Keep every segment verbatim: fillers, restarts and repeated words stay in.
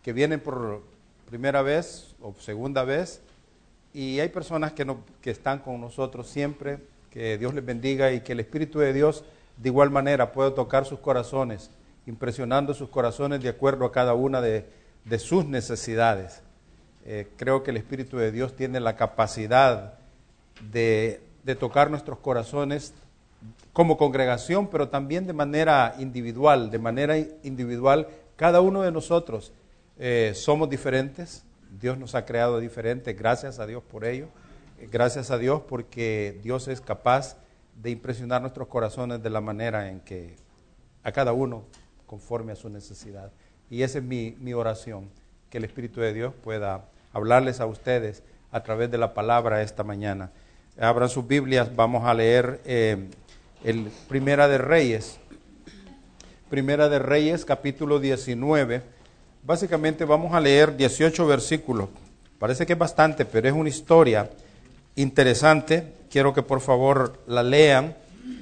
que vienen por primera vez o segunda vez, y hay personas que, no, que están con nosotros siempre. Que Dios les bendiga y que el Espíritu de Dios de igual manera pueda tocar sus corazones, impresionando sus corazones de acuerdo a cada una de, de sus necesidades. Eh, creo que el Espíritu de Dios tiene la capacidad de, de tocar nuestros corazones como congregación, pero también de manera individual. De manera individual, cada uno de nosotros eh, somos diferentes. Dios nos ha creado diferentes, gracias a Dios por ello. Gracias a Dios porque Dios es capaz de impresionar nuestros corazones de la manera en que a cada uno conforme a su necesidad. Y esa es mi, mi oración, que el Espíritu de Dios pueda hablarles a ustedes a través de la palabra esta mañana. Abran sus Biblias, vamos a leer eh, el Primera de Reyes. Primera de Reyes, capítulo diecinueve. Básicamente vamos a leer dieciocho versículos. Parece que es bastante, pero es una historia interesante. Quiero que por favor la lean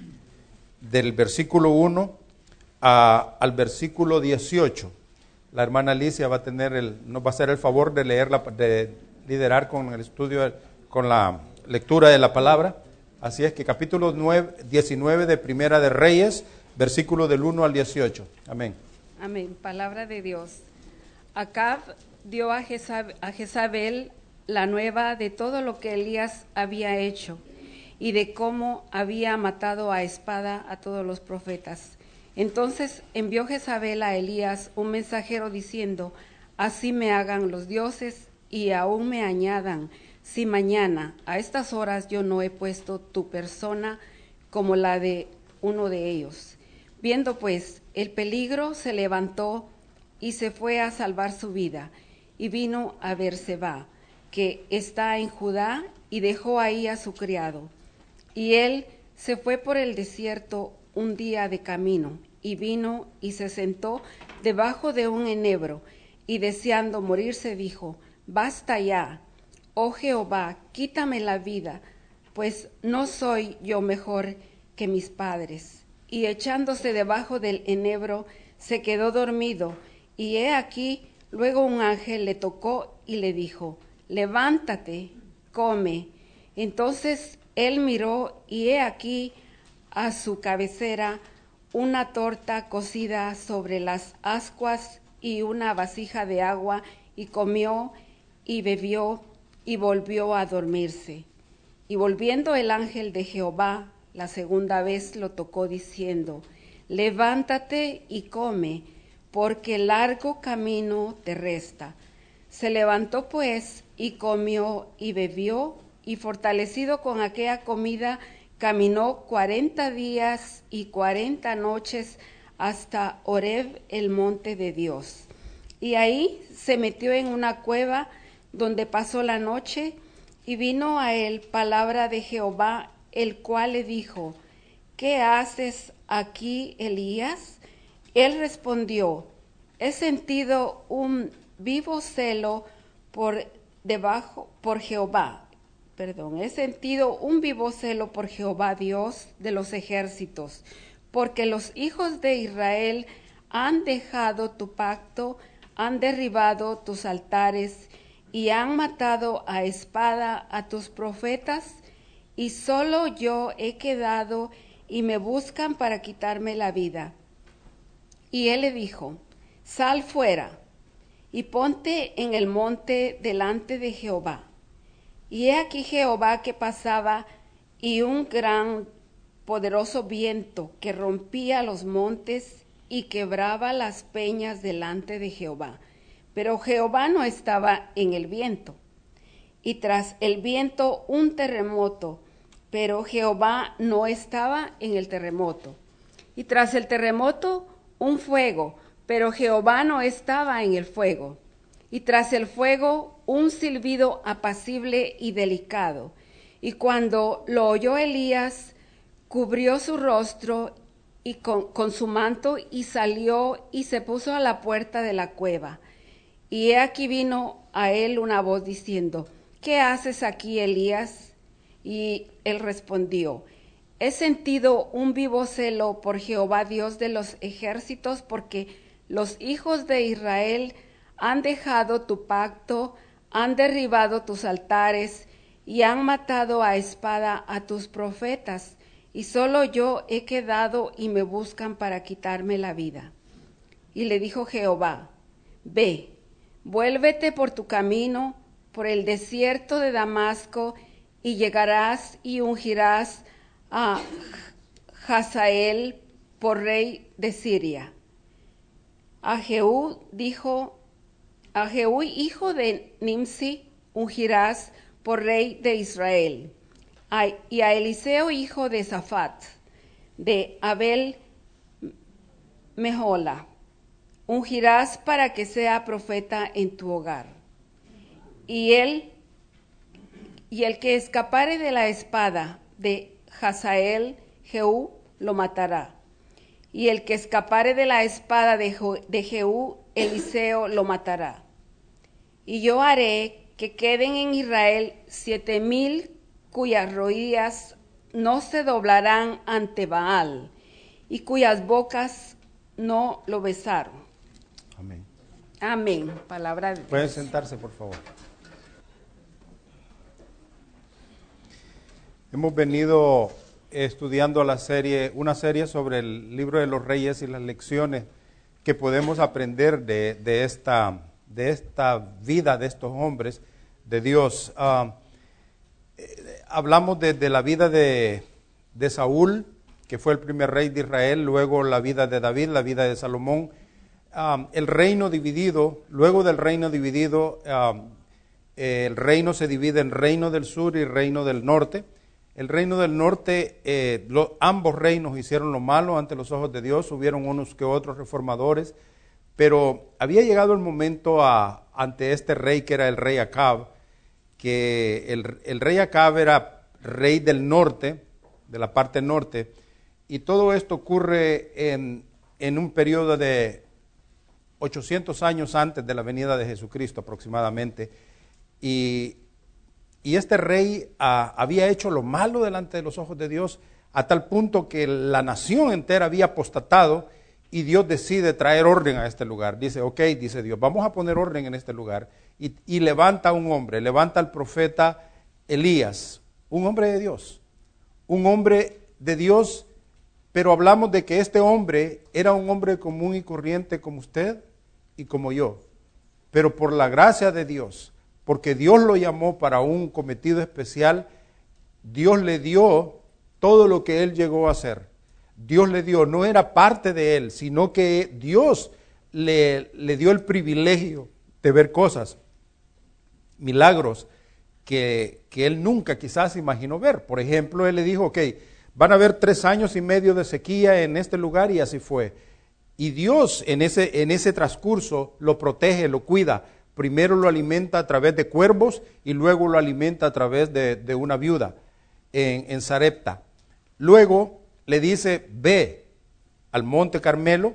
del versículo uno a, al versículo dieciocho. La hermana Alicia va a tener el, nos va a hacer el favor de leerla, de liderar con el estudio, con la lectura de la palabra. Así es que capítulo nueve, diecinueve de Primera de Reyes, versículo del uno al dieciocho. Amén. Amén. Palabra de Dios. Acab dio a Jezabel, a Jezabel la nueva de todo lo que Elías había hecho y de cómo había matado a espada a todos los profetas. Entonces envió Jezabel a Elías un mensajero diciendo: así me hagan los dioses y aún me añadan, si mañana a estas horas yo no he puesto tu persona como la de uno de ellos. Viendo pues el peligro, se levantó y se fue a salvar su vida, y vino a Beerseba, que está en Judá, y dejó ahí a su criado. Y él se fue por el desierto un día de camino, y vino y se sentó debajo de un enebro, y deseando morirse dijo: basta ya, oh Jehová, quítame la vida, pues no soy yo mejor que mis padres. Y echándose debajo del enebro, se quedó dormido, y he aquí, luego un ángel le tocó y le dijo: levántate, come. Entonces él miró, y he aquí a su cabecera una torta cocida sobre las ascuas y una vasija de agua, y comió y bebió y volvió a dormirse. Y volviendo el ángel de Jehová la segunda vez lo tocó diciendo: levántate y come, porque largo camino te resta. Se levantó pues y comió y bebió, y fortalecido con aquella comida, caminó cuarenta días y cuarenta noches hasta Horeb, el monte de Dios. Y ahí se metió en una cueva donde pasó la noche, y vino a él palabra de Jehová, el cual le dijo: ¿qué haces aquí, Elías? Él respondió: he sentido un vivo celo por debajo, por Jehová, perdón, he sentido un vivo celo por Jehová, Dios de los ejércitos, porque los hijos de Israel han dejado tu pacto, han derribado tus altares y han matado a espada a tus profetas, y solo yo he quedado y me buscan para quitarme la vida. Y él le dijo: sal fuera y ponte en el monte delante de Jehová. Y he aquí Jehová que pasaba, y un gran poderoso viento que rompía los montes y quebraba las peñas delante de Jehová. Pero Jehová no estaba en el viento. Y tras el viento un terremoto, pero Jehová no estaba en el terremoto. Y tras el terremoto un fuego, pero Jehová no estaba en el fuego. Y tras el fuego un silbido apacible y delicado. Y cuando lo oyó Elías, cubrió su rostro y con, con su manto, y salió y se puso a la puerta de la cueva. Y he aquí vino a él una voz diciendo: ¿qué haces aquí, Elías? Y él respondió: he sentido un vivo celo por Jehová, Dios de los ejércitos, porque los hijos de Israel han dejado tu pacto, han derribado tus altares y han matado a espada a tus profetas, y solo yo he quedado y me buscan para quitarme la vida. Y le dijo Jehová, ve, vuélvete por tu camino, por el desierto de Damasco, y llegarás y ungirás a Hazael por rey de Siria. A Jehú dijo, a Jehú hijo de Nimsi ungirás por rey de Israel, a, y a Eliseo hijo de Safat, de Abel Mehola, ungirás para que sea profeta en tu hogar. Y él, y el que escapare de la espada de Hazael, Jehú lo matará. Y el que escapare de la espada de, de Jehú, Eliseo lo matará. Y yo haré que queden en Israel siete mil cuyas rodillas no se doblarán ante Baal y cuyas bocas no lo besaron. Amén. Amén. Palabra de Dios. Pueden sentarse, por favor. Hemos venido estudiando la serie, una serie sobre el libro de los Reyes y las lecciones que podemos aprender de, de, esta, de esta vida de estos hombres de Dios. Uh, eh, hablamos de, de la vida de, de Saúl, que fue el primer rey de Israel, luego la vida de David, la vida de Salomón, um, el reino dividido, luego del reino dividido, um, eh, el reino se divide en reino del sur y reino del norte. El reino del norte, eh, lo, ambos reinos hicieron lo malo ante los ojos de Dios, hubieron unos que otros reformadores, pero había llegado el momento a, ante este rey que era el rey Acab, que el, el rey Acab era rey del norte, de la parte norte, y todo esto ocurre en, en un periodo de ochocientos años antes de la venida de Jesucristo aproximadamente, y Y este rey ah, había hecho lo malo delante de los ojos de Dios a tal punto que la nación entera había apostatado y Dios decide traer orden a este lugar. Dice, ok, dice Dios, vamos a poner orden en este lugar. Y, y levanta a un hombre, levanta al profeta Elías, un hombre de Dios, un hombre de Dios, pero hablamos de que este hombre era un hombre común y corriente como usted y como yo. Pero por la gracia de Dios, porque Dios lo llamó para un cometido especial, Dios le dio todo lo que él llegó a hacer. Dios le dio, no era parte de él, sino que Dios le, le dio el privilegio de ver cosas, milagros que, que él nunca quizás imaginó ver. Por ejemplo, él le dijo, ok, van a haber tres años y medio de sequía en este lugar, y así fue. Y Dios en ese, en ese transcurso lo protege, lo cuida. Primero lo alimenta a través de cuervos y luego lo alimenta a través de, de una viuda en, en Sarepta. Luego le dice, ve al monte Carmelo,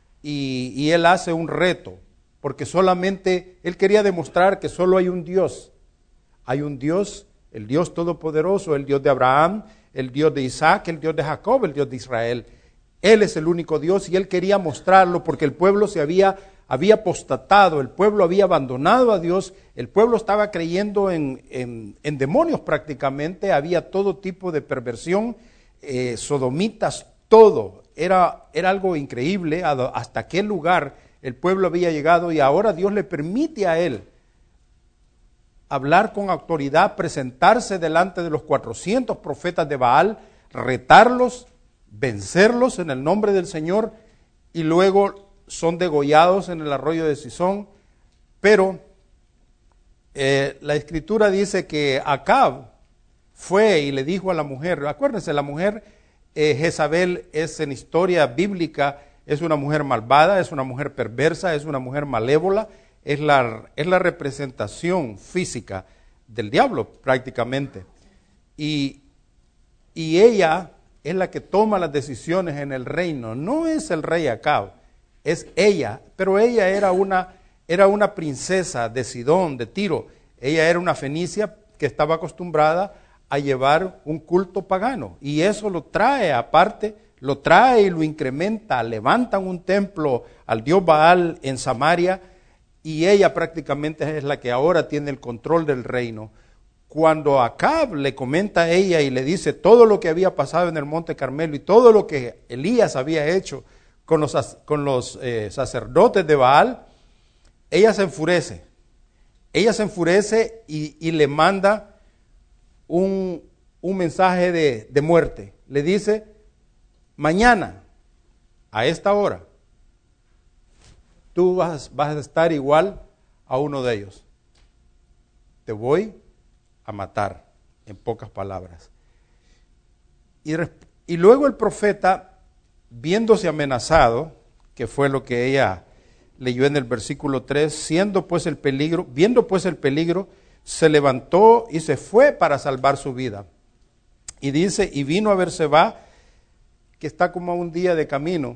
y, y él hace un reto, porque solamente, él quería demostrar que solo hay un Dios. Hay un Dios, el Dios Todopoderoso, el Dios de Abraham, el Dios de Isaac, el Dios de Jacob, el Dios de Israel. Él es el único Dios y él quería mostrarlo porque el pueblo se había había apostatado, el pueblo había abandonado a Dios, el pueblo estaba creyendo en, en, en demonios prácticamente, había todo tipo de perversión, eh, sodomitas, todo, era, era algo increíble hasta qué lugar el pueblo había llegado, y ahora Dios le permite a él hablar con autoridad, presentarse delante de los cuatrocientos profetas de Baal, retarlos, vencerlos en el nombre del Señor, y luego son degollados en el arroyo de Sison. Pero eh, la escritura dice que Acab fue y le dijo a la mujer, acuérdense, la mujer eh, Jezabel es, en historia bíblica, es una mujer malvada, es una mujer perversa, es una mujer malévola, es la, es la representación física del diablo prácticamente, y, y ella es la que toma las decisiones en el reino, no es el rey Acab, es ella, pero ella era una, era una princesa de Sidón, de Tiro. Ella era una fenicia que estaba acostumbrada a llevar un culto pagano, y eso lo trae aparte, lo trae y lo incrementa. Levantan un templo al dios Baal en Samaria, y ella prácticamente es la que ahora tiene el control del reino. Cuando Acab le comenta a ella y le dice todo lo que había pasado en el Monte Carmelo y todo lo que Elías había hecho con los, con los eh, sacerdotes de Baal, ella se enfurece. Ella se enfurece y, y le manda un, un mensaje de, de muerte. Le dice, mañana, a esta hora, tú vas, vas a estar igual a uno de ellos. Te voy a matar, en pocas palabras. Y, y luego el profeta, viéndose amenazado, que fue lo que ella leyó en el versículo tres, siendo pues el peligro, viendo pues el peligro, se levantó y se fue para salvar su vida. Y dice, y vino a Berseba, que está como a un día de camino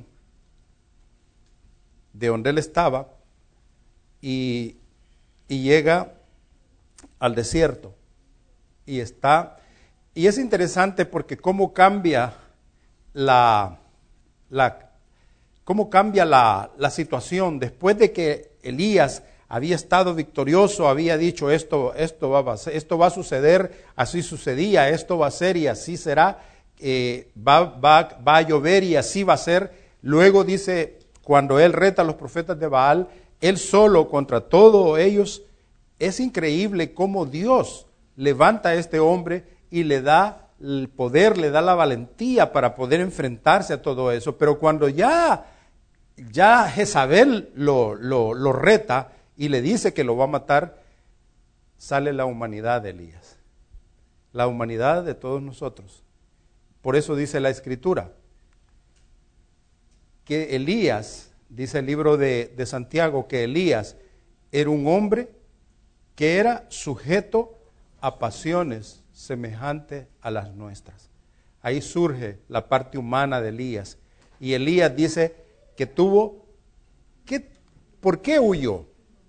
de donde él estaba, y, y llega al desierto. Y está, y es interesante porque cómo cambia la, la cómo cambia la, la situación después de que Elías había estado victorioso, había dicho esto, esto va, a, esto va a suceder, así sucedía, esto va a ser y así será, eh, va, va, va a llover y así va a ser. Luego dice, cuando él reta a los profetas de Baal, él solo contra todos ellos, es increíble cómo Dios levanta a este hombre y le da el poder, le da la valentía para poder enfrentarse a todo eso. Pero cuando ya, ya Jezabel lo, lo, lo reta y le dice que lo va a matar, sale la humanidad de Elías, la humanidad de todos nosotros. Por eso dice la Escritura, que Elías, dice el libro de, de Santiago, que Elías era un hombre que era sujeto a pasiones semejantes a las nuestras. Ahí surge la parte humana de Elías. Y Elías dice que tuvo, que, ¿por qué huyó?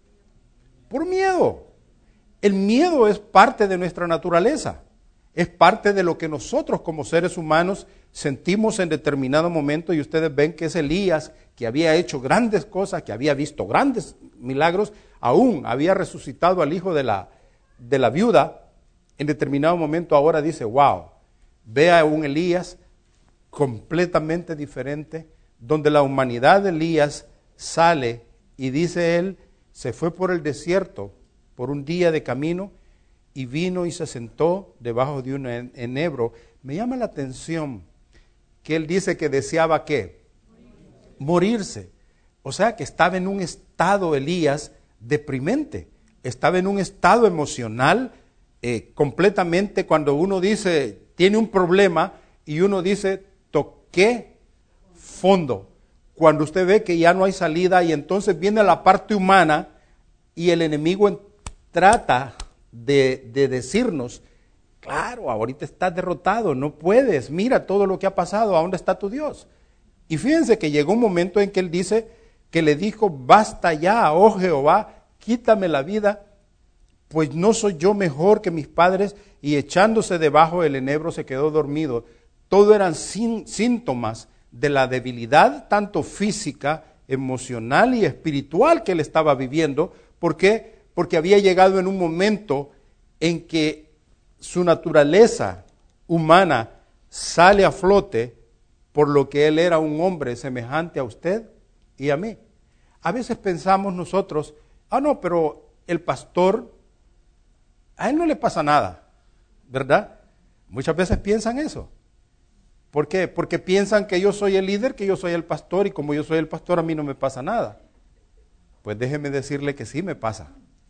Por miedo. El miedo es parte de nuestra naturaleza. Es parte de lo que nosotros como seres humanos sentimos en determinado momento, y ustedes ven que es Elías, que había hecho grandes cosas, que había visto grandes milagros, aún había resucitado al hijo de la, de la viuda. En determinado momento ahora dice, wow, ve a un Elías completamente diferente, donde la humanidad de Elías sale y dice él, se fue por el desierto por un día de camino y vino y se sentó debajo de un enebro. Me llama la atención que él dice que deseaba ¿qué? Morirse. O sea que estaba en un estado Elías deprimente, estaba en un estado emocional Eh, completamente. Cuando uno dice, tiene un problema y uno dice, toqué fondo, cuando usted ve que ya no hay salida y entonces viene la parte humana y el enemigo en, trata de, de decirnos, claro, ahorita estás derrotado, no puedes, mira todo lo que ha pasado, ¿a dónde está tu Dios? Y fíjense que llegó un momento en que él dice, que le dijo, basta ya, oh Jehová, quítame la vida, pues no soy yo mejor que mis padres, y echándose debajo del enebro se quedó dormido. Todo eran sin, síntomas de la debilidad, tanto física, emocional y espiritual que él estaba viviendo. ¿Por qué? Porque había llegado en un momento en que su naturaleza humana sale a flote, por lo que él era un hombre semejante a usted y a mí. A veces pensamos nosotros, ah no, pero el pastor, a él no le pasa nada, ¿verdad? Muchas veces piensan eso. ¿Por qué? Porque piensan que yo soy el líder, que yo soy el pastor, y como yo soy el pastor a mí no me pasa nada. Pues déjeme decirle que sí me pasa.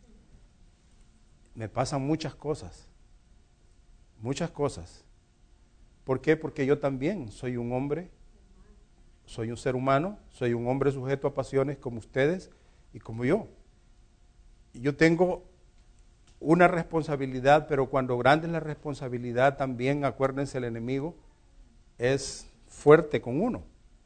Me pasan muchas cosas, muchas cosas. ¿Por qué? Porque yo también soy un hombre, soy un ser humano, soy un hombre sujeto a pasiones como ustedes y como yo. Y yo tengo una responsabilidad, pero cuando grande es la responsabilidad también, acuérdense, el enemigo es fuerte con uno.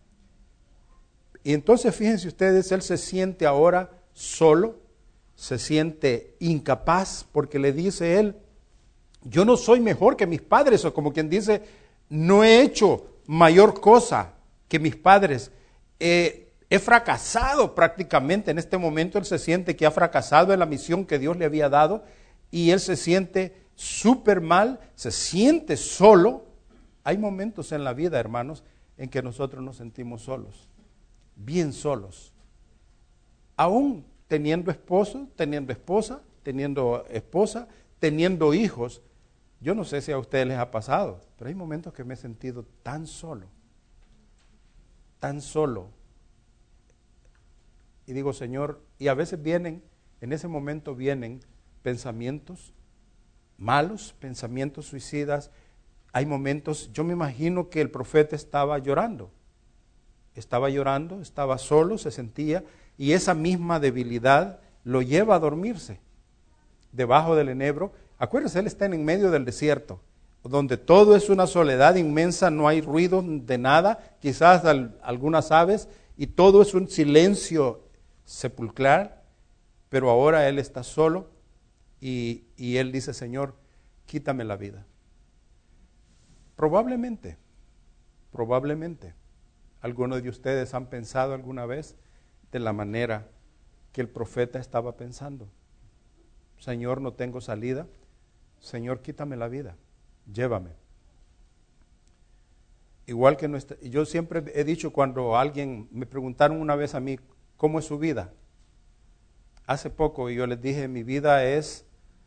Y entonces fíjense ustedes, él se siente ahora solo, se siente incapaz, porque le dice él, yo no soy mejor que mis padres, o como quien dice, no he hecho mayor cosa que mis padres. Eh, he fracasado prácticamente. En este momento él se siente que ha fracasado en la misión que Dios le había dado y él se siente súper mal, se siente solo. Hay momentos en la vida, hermanos, en que nosotros nos sentimos solos, bien solos. Aún teniendo esposo, teniendo esposa, teniendo esposa, teniendo hijos. Yo no sé si a ustedes les ha pasado, pero hay momentos que me he sentido tan solo, tan solo. Y digo, Señor, y a veces vienen, en ese momento vienen pensamientos malos, pensamientos suicidas. Hay momentos, yo me imagino que el profeta estaba llorando, estaba llorando, estaba solo, se sentía, y esa misma debilidad lo lleva a dormirse debajo del enebro. Acuérdense, él está en medio del desierto, donde todo es una soledad inmensa, no hay ruido de nada, quizás al, algunas aves, y todo es un silencio sepulcral, pero ahora él está solo y, y él dice, Señor, quítame la vida. Probablemente, probablemente, algunos de ustedes han pensado alguna vez de la manera que el profeta estaba pensando. Señor, no tengo salida. Señor, quítame la vida, llévame. Igual que nuestra, yo siempre he dicho, cuando alguien me preguntaron una vez a mí, ¿cómo es su vida? Hace poco yo les dije, mi vida es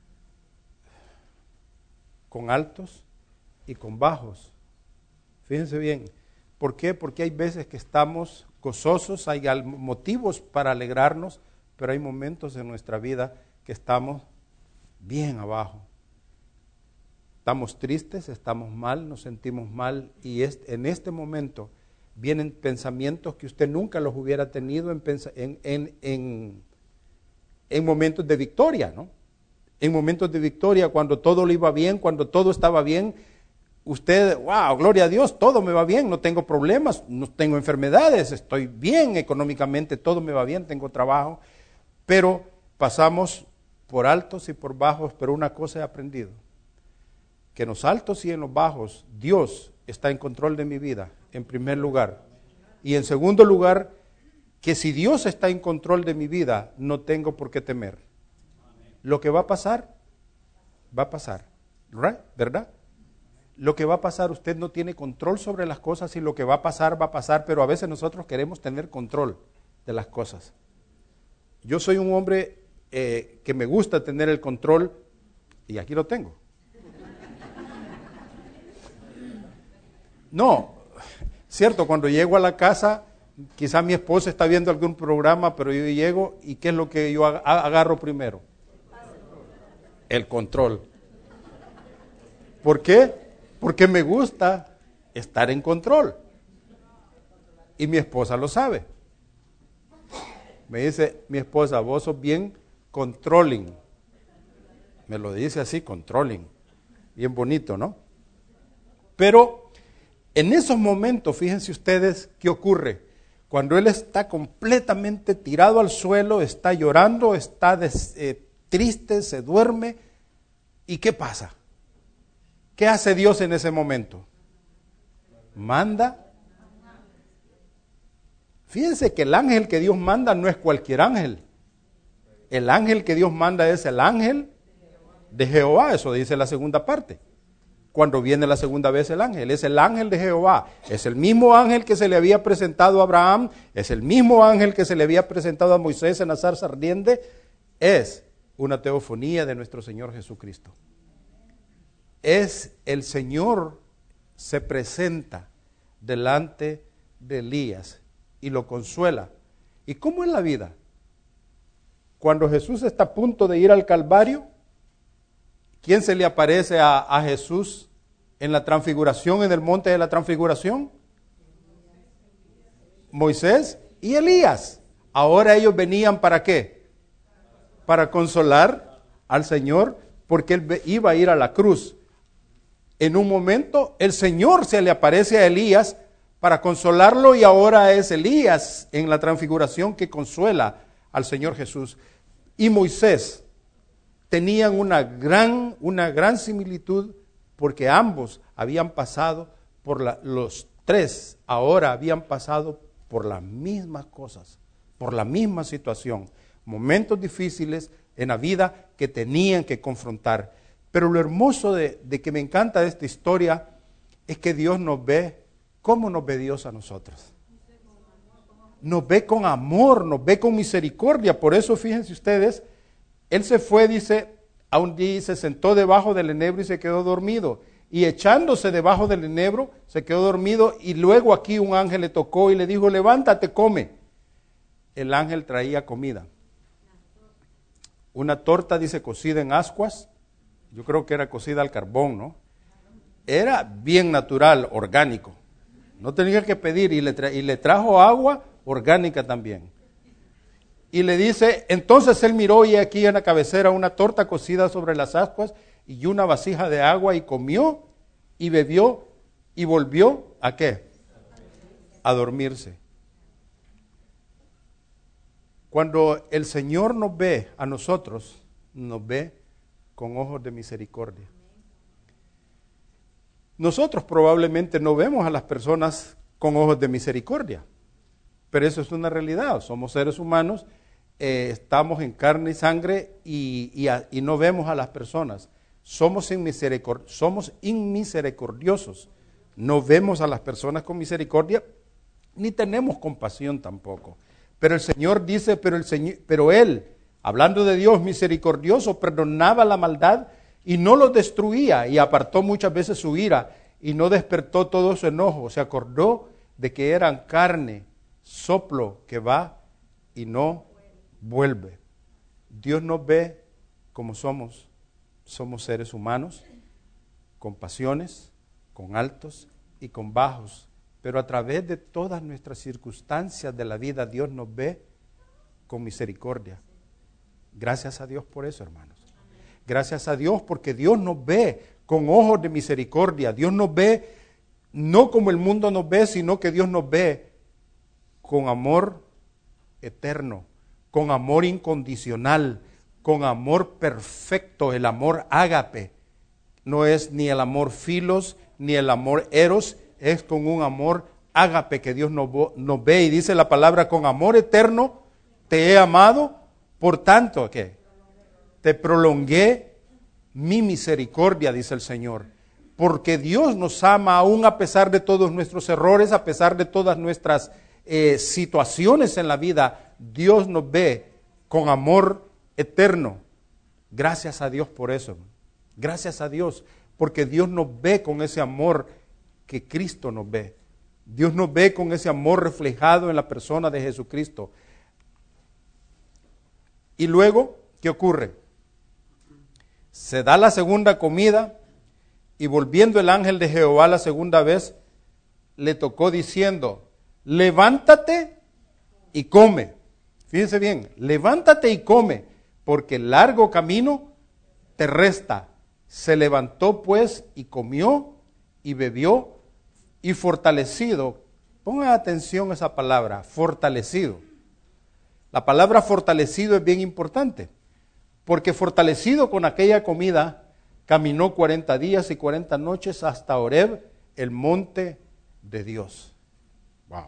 con altos y con bajos. Fíjense bien, ¿por qué? Porque hay veces que estamos gozosos, hay motivos para alegrarnos, pero hay momentos en nuestra vida que estamos bien abajo. Estamos tristes, estamos mal, nos sentimos mal, y es, en este momento vienen pensamientos que usted nunca los hubiera tenido en, en, en, en, en momentos de victoria, ¿no? En momentos de victoria, cuando todo le iba bien, cuando todo estaba bien, usted, wow, gloria a Dios, todo me va bien, no tengo problemas, no tengo enfermedades, estoy bien económicamente, todo me va bien, tengo trabajo, pero pasamos por altos y por bajos, pero una cosa he aprendido, que en los altos y en los bajos, Dios está en control de mi vida, en primer lugar. Y en segundo lugar, que si Dios está en control de mi vida, no tengo por qué temer. Lo que va a pasar, va a pasar, ¿right? ¿Verdad? Lo que va a pasar, usted no tiene control sobre las cosas y lo que va a pasar, va a pasar, pero a veces nosotros queremos tener control de las cosas. Yo soy un hombre eh, que me gusta tener el control y aquí lo tengo. No, cierto, cuando llego a la casa, quizá mi esposa está viendo algún programa, pero yo llego y ¿qué es lo que yo agarro primero? El control. ¿Por qué? Porque me gusta estar en control. Y mi esposa lo sabe. Me dice mi esposa, vos sos bien controlling. Me lo dice así, controlling. Bien bonito, ¿no? Pero en esos momentos, fíjense ustedes qué ocurre. Cuando él está completamente tirado al suelo, está llorando, está des, eh, triste, se duerme. ¿Y qué pasa? ¿Qué hace Dios en ese momento? Manda. Fíjense que el ángel que Dios manda no es cualquier ángel. El ángel que Dios manda es el ángel de Jehová, eso dice la segunda parte. Cuando viene la segunda vez el ángel, es el ángel de Jehová, es el mismo ángel que se le había presentado a Abraham, es el mismo ángel que se le había presentado a Moisés en la zarza ardiente, es una teofonía de nuestro Señor Jesucristo. Es el Señor se presenta delante de Elías y lo consuela. ¿Y cómo es la vida? Cuando Jesús está a punto de ir al Calvario, ¿quién se le aparece a, a Jesús en la transfiguración, en el monte de la transfiguración? Moisés y Elías. Ahora ellos venían ¿para qué? Para consolar al Señor, porque él iba a ir a la cruz. En un momento el Señor se le aparece a Elías para consolarlo y ahora es Elías en la transfiguración que consuela al Señor Jesús. Y Moisés tenían una gran, una gran similitud porque ambos habían pasado por la, los tres ahora habían pasado por las mismas cosas, por la misma situación, momentos difíciles en la vida que tenían que confrontar. Pero lo hermoso de, de que me encanta de esta historia es que Dios nos ve. ¿Cómo nos ve Dios a nosotros? Nos ve con amor, nos ve con misericordia. Por eso, fíjense ustedes, Él se fue, dice, a un día y se sentó debajo del enebro y se quedó dormido. Y echándose debajo del enebro, se quedó dormido. Y luego aquí un ángel le tocó y le dijo, levántate, come. El ángel traía comida. Una torta, dice, cocida en ascuas. Yo creo que era cocida al carbón, ¿no? Era bien natural, orgánico. No tenía que pedir y le, tra- y le trajo agua orgánica también. Y le dice, entonces él miró y aquí en la cabecera una torta cocida sobre las ascuas y una vasija de agua y comió y bebió y volvió ¿a qué? A dormirse. Cuando el Señor nos ve a nosotros, nos ve con ojos de misericordia. Nosotros probablemente no vemos a las personas con ojos de misericordia, pero eso es una realidad. Somos seres humanos, eh, estamos en carne y sangre y, y, a, y no vemos a las personas. Somos, inmisericord- somos inmisericordiosos, no vemos a las personas con misericordia, ni tenemos compasión tampoco. Pero el Señor dice, pero, el Señor, pero Él, hablando de Dios misericordioso, perdonaba la maldad y no los destruía, y apartó muchas veces su ira, y no despertó todo su enojo. Se acordó de que eran carne, soplo que va y no vuelve. Dios nos ve como somos. Somos seres humanos, con pasiones, con altos y con bajos. Pero a través de todas nuestras circunstancias de la vida, Dios nos ve con misericordia. Gracias a Dios por eso, hermanos. Gracias a Dios porque Dios nos ve con ojos de misericordia. Dios nos ve no como el mundo nos ve, sino que Dios nos ve con amor eterno, con amor incondicional, con amor perfecto, el amor ágape. No es ni el amor filos, ni el amor eros, es con un amor ágape que Dios nos, nos ve. Y dice la palabra, con amor eterno te he amado, por tanto, ¿qué? Te prolongué mi misericordia, dice el Señor. Porque Dios nos ama aún a pesar de todos nuestros errores, a pesar de todas nuestras eh, situaciones en la vida. Dios nos ve con amor eterno. Gracias a Dios por eso. Gracias a Dios, porque Dios nos ve con ese amor que Cristo nos ve. Dios nos ve con ese amor reflejado en la persona de Jesucristo. Y luego, ¿qué ocurre? Se da la segunda comida y volviendo el ángel de Jehová la segunda vez, le tocó diciendo, levántate y come. Fíjense bien, levántate y come, porque el largo camino te resta. Se levantó pues y comió y bebió y fortalecido. Pongan atención a esa palabra, fortalecido. La palabra fortalecido es bien importante, porque fortalecido con aquella comida, caminó cuarenta días y cuarenta noches hasta Horeb, el monte de Dios. Wow.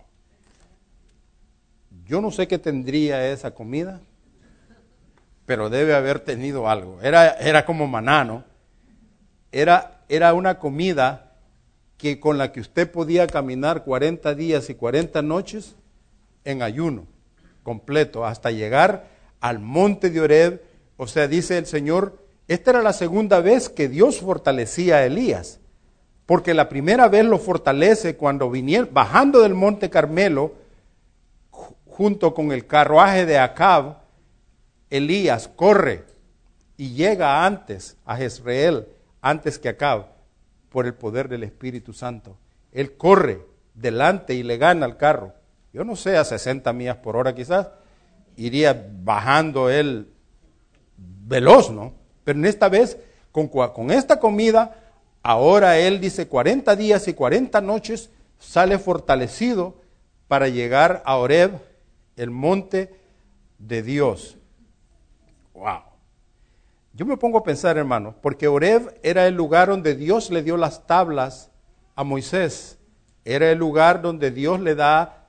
Yo no sé qué tendría esa comida, pero debe haber tenido algo. Era, era como maná, ¿no? Era, era una comida que con la que usted podía caminar cuarenta días y cuarenta noches en ayuno completo, hasta llegar al monte de Horeb. O sea, dice el Señor, esta era la segunda vez que Dios fortalecía a Elías, porque la primera vez lo fortalece cuando vinieron, bajando del monte Carmelo, junto con el carruaje de Acab, Elías corre y llega antes a Jezreel, antes que Acab, por el poder del Espíritu Santo. Él corre delante y le gana al carro. Yo no sé, a sesenta millas por hora quizás, iría bajando él veloz, ¿no? Pero en esta vez, con, con esta comida, ahora él dice cuarenta días y cuarenta noches, sale fortalecido para llegar a Horeb, el monte de Dios. Wow. Yo me pongo a pensar, hermanos, porque Horeb era el lugar donde Dios le dio las tablas a Moisés. Era el lugar donde Dios le da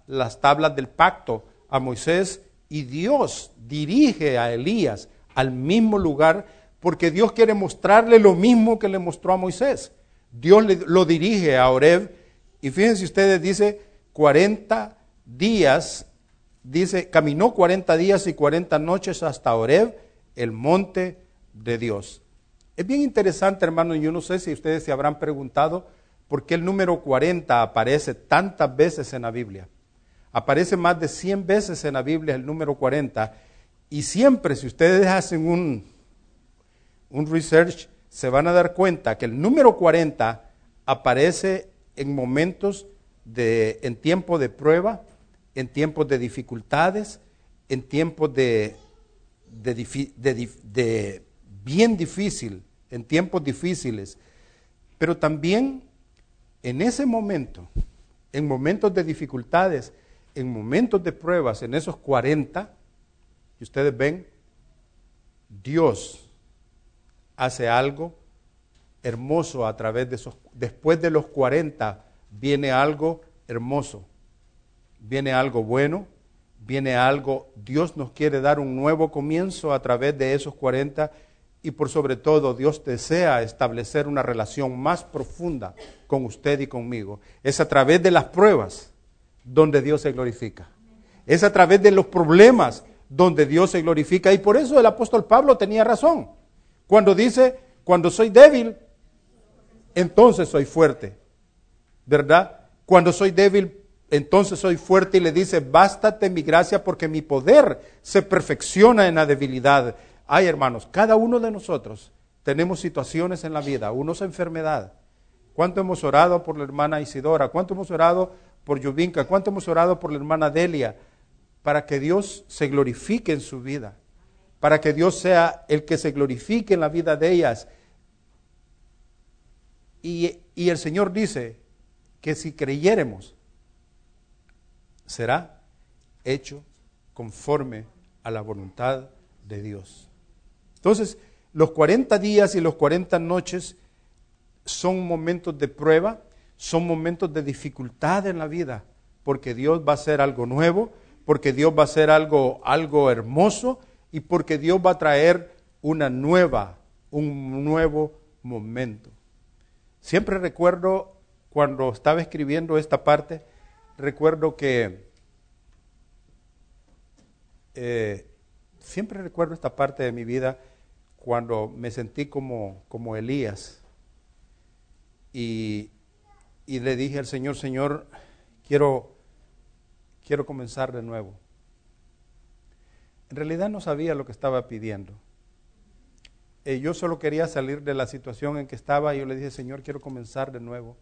las tablas del pacto a Moisés y Dios dirige a Elías al mismo lugar porque Dios quiere mostrarle lo mismo que le mostró a Moisés. Dios le, lo dirige a Horeb y fíjense ustedes, dice cuarenta días, dice, caminó cuarenta días y cuarenta noches hasta Horeb, el monte de Dios. Es bien interesante, hermano, y yo no sé si ustedes se habrán preguntado por qué el número cuarenta aparece tantas veces en la Biblia. Aparece más de cien veces en la Biblia el número cuarenta y siempre si ustedes hacen un, un research se van a dar cuenta que el número cuarenta aparece en momentos de, en tiempos de prueba, en tiempos de dificultades, en tiempos de, de, de, de, de bien difícil, en tiempos difíciles, pero también en ese momento, en momentos de dificultades, en momentos de pruebas, en esos cuarenta, y ustedes ven, Dios hace algo hermoso a través de esos, después de los cuarenta viene algo hermoso, viene algo bueno, viene algo, Dios nos quiere dar un nuevo comienzo a través de esos cuarenta y por sobre todo Dios desea establecer una relación más profunda con usted y conmigo. Es a través de las pruebas donde Dios se glorifica. Es a través de los problemas donde Dios se glorifica. Y por eso el apóstol Pablo tenía razón. Cuando dice, cuando soy débil, entonces soy fuerte. ¿Verdad? Cuando soy débil, entonces soy fuerte. Y le dice, bástate mi gracia porque mi poder se perfecciona en la debilidad. Ay, hermanos, cada uno de nosotros tenemos situaciones en la vida. Unos enfermedad. ¿Cuánto hemos orado por la hermana Isidora? ¿Cuánto hemos orado por Yubinka? ¿Cuánto hemos orado por la hermana Delia? Para que Dios se glorifique en su vida. Para que Dios sea el que se glorifique en la vida de ellas. Y, y el Señor dice que si creyéremos, será hecho conforme a la voluntad de Dios. Entonces, los cuarenta días y los cuarenta noches son momentos de prueba, son momentos de dificultad en la vida, porque Dios va a hacer algo nuevo, porque Dios va a hacer algo, algo hermoso y porque Dios va a traer una nueva, un nuevo momento. Siempre recuerdo cuando estaba escribiendo esta parte, recuerdo que eh, siempre recuerdo esta parte de mi vida cuando me sentí como, como Elías y, y le dije al Señor, Señor, quiero, quiero comenzar de nuevo. En realidad no sabía lo que estaba pidiendo. Eh, yo solo quería salir de la situación en que estaba y yo le dije, Señor, quiero comenzar de nuevo.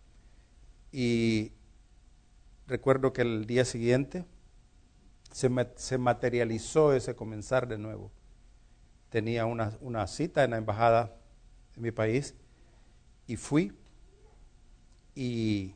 Y recuerdo que el día siguiente se, me, se materializó ese comenzar de nuevo. Tenía una, una cita en la embajada de mi país y fui y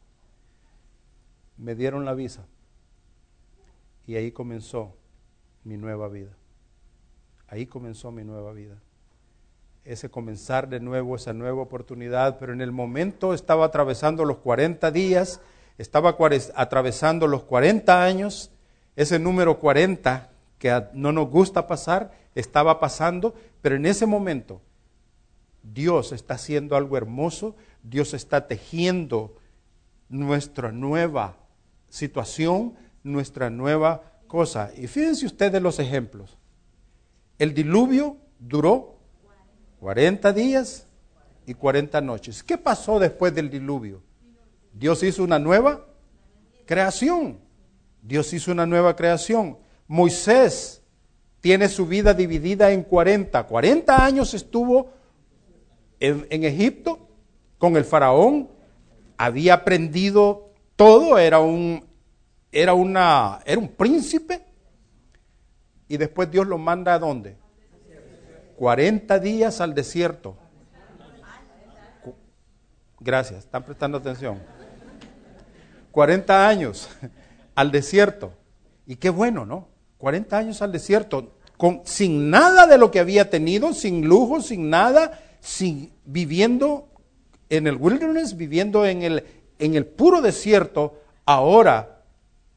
me dieron la visa y ahí comenzó mi nueva vida. Ahí comenzó mi nueva vida. Ese comenzar de nuevo, esa nueva oportunidad, pero en el momento estaba atravesando los cuarenta días, estaba atravesando los cuarenta años, ese número cuarenta que no nos gusta pasar, estaba pasando, pero en ese momento Dios está haciendo algo hermoso, Dios está tejiendo nuestra nueva situación, nuestra nueva cosa. Y fíjense ustedes los ejemplos. El diluvio duró cuarenta días y cuarenta noches. ¿Qué pasó después del diluvio? Dios hizo una nueva creación. Dios hizo una nueva creación. Moisés tiene su vida dividida en cuarenta. cuarenta años estuvo en, en Egipto con el faraón. Había aprendido todo, era un, era una, era un príncipe. Y después Dios lo manda ¿a dónde? cuarenta días al desierto. Gracias, están prestando atención. cuarenta años al desierto. Y qué bueno, ¿no? cuarenta años al desierto, con, sin nada de lo que había tenido, sin lujo, sin nada, sin, viviendo en el wilderness, viviendo en el, en el puro desierto. Ahora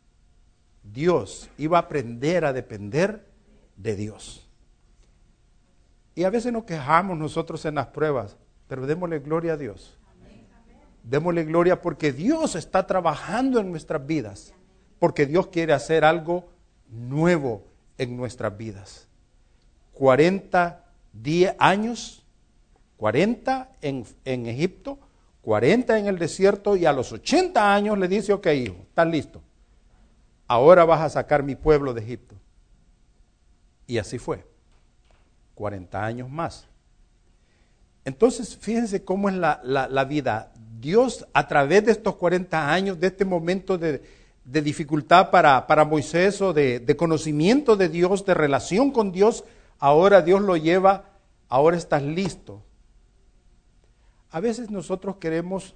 Dios, iba a aprender a depender de Dios. Y a veces nos quejamos nosotros en las pruebas, pero démosle gloria a Dios. Démosle gloria porque Dios está trabajando en nuestras vidas, porque Dios quiere hacer algo nuevo en nuestras vidas. cuarenta diez años, cuarenta en, en Egipto, cuarenta en el desierto, y a los ochenta años le dice: ok, hijo, estás listo, ahora vas a sacar mi pueblo de Egipto. Y así fue, cuarenta años más. Entonces, fíjense cómo es la, la, la vida. Dios, a través de estos cuarenta años, de este momento de, de dificultad para, para Moisés, o de, de conocimiento de Dios, de relación con Dios, ahora Dios lo lleva, ahora estás listo. A veces nosotros queremos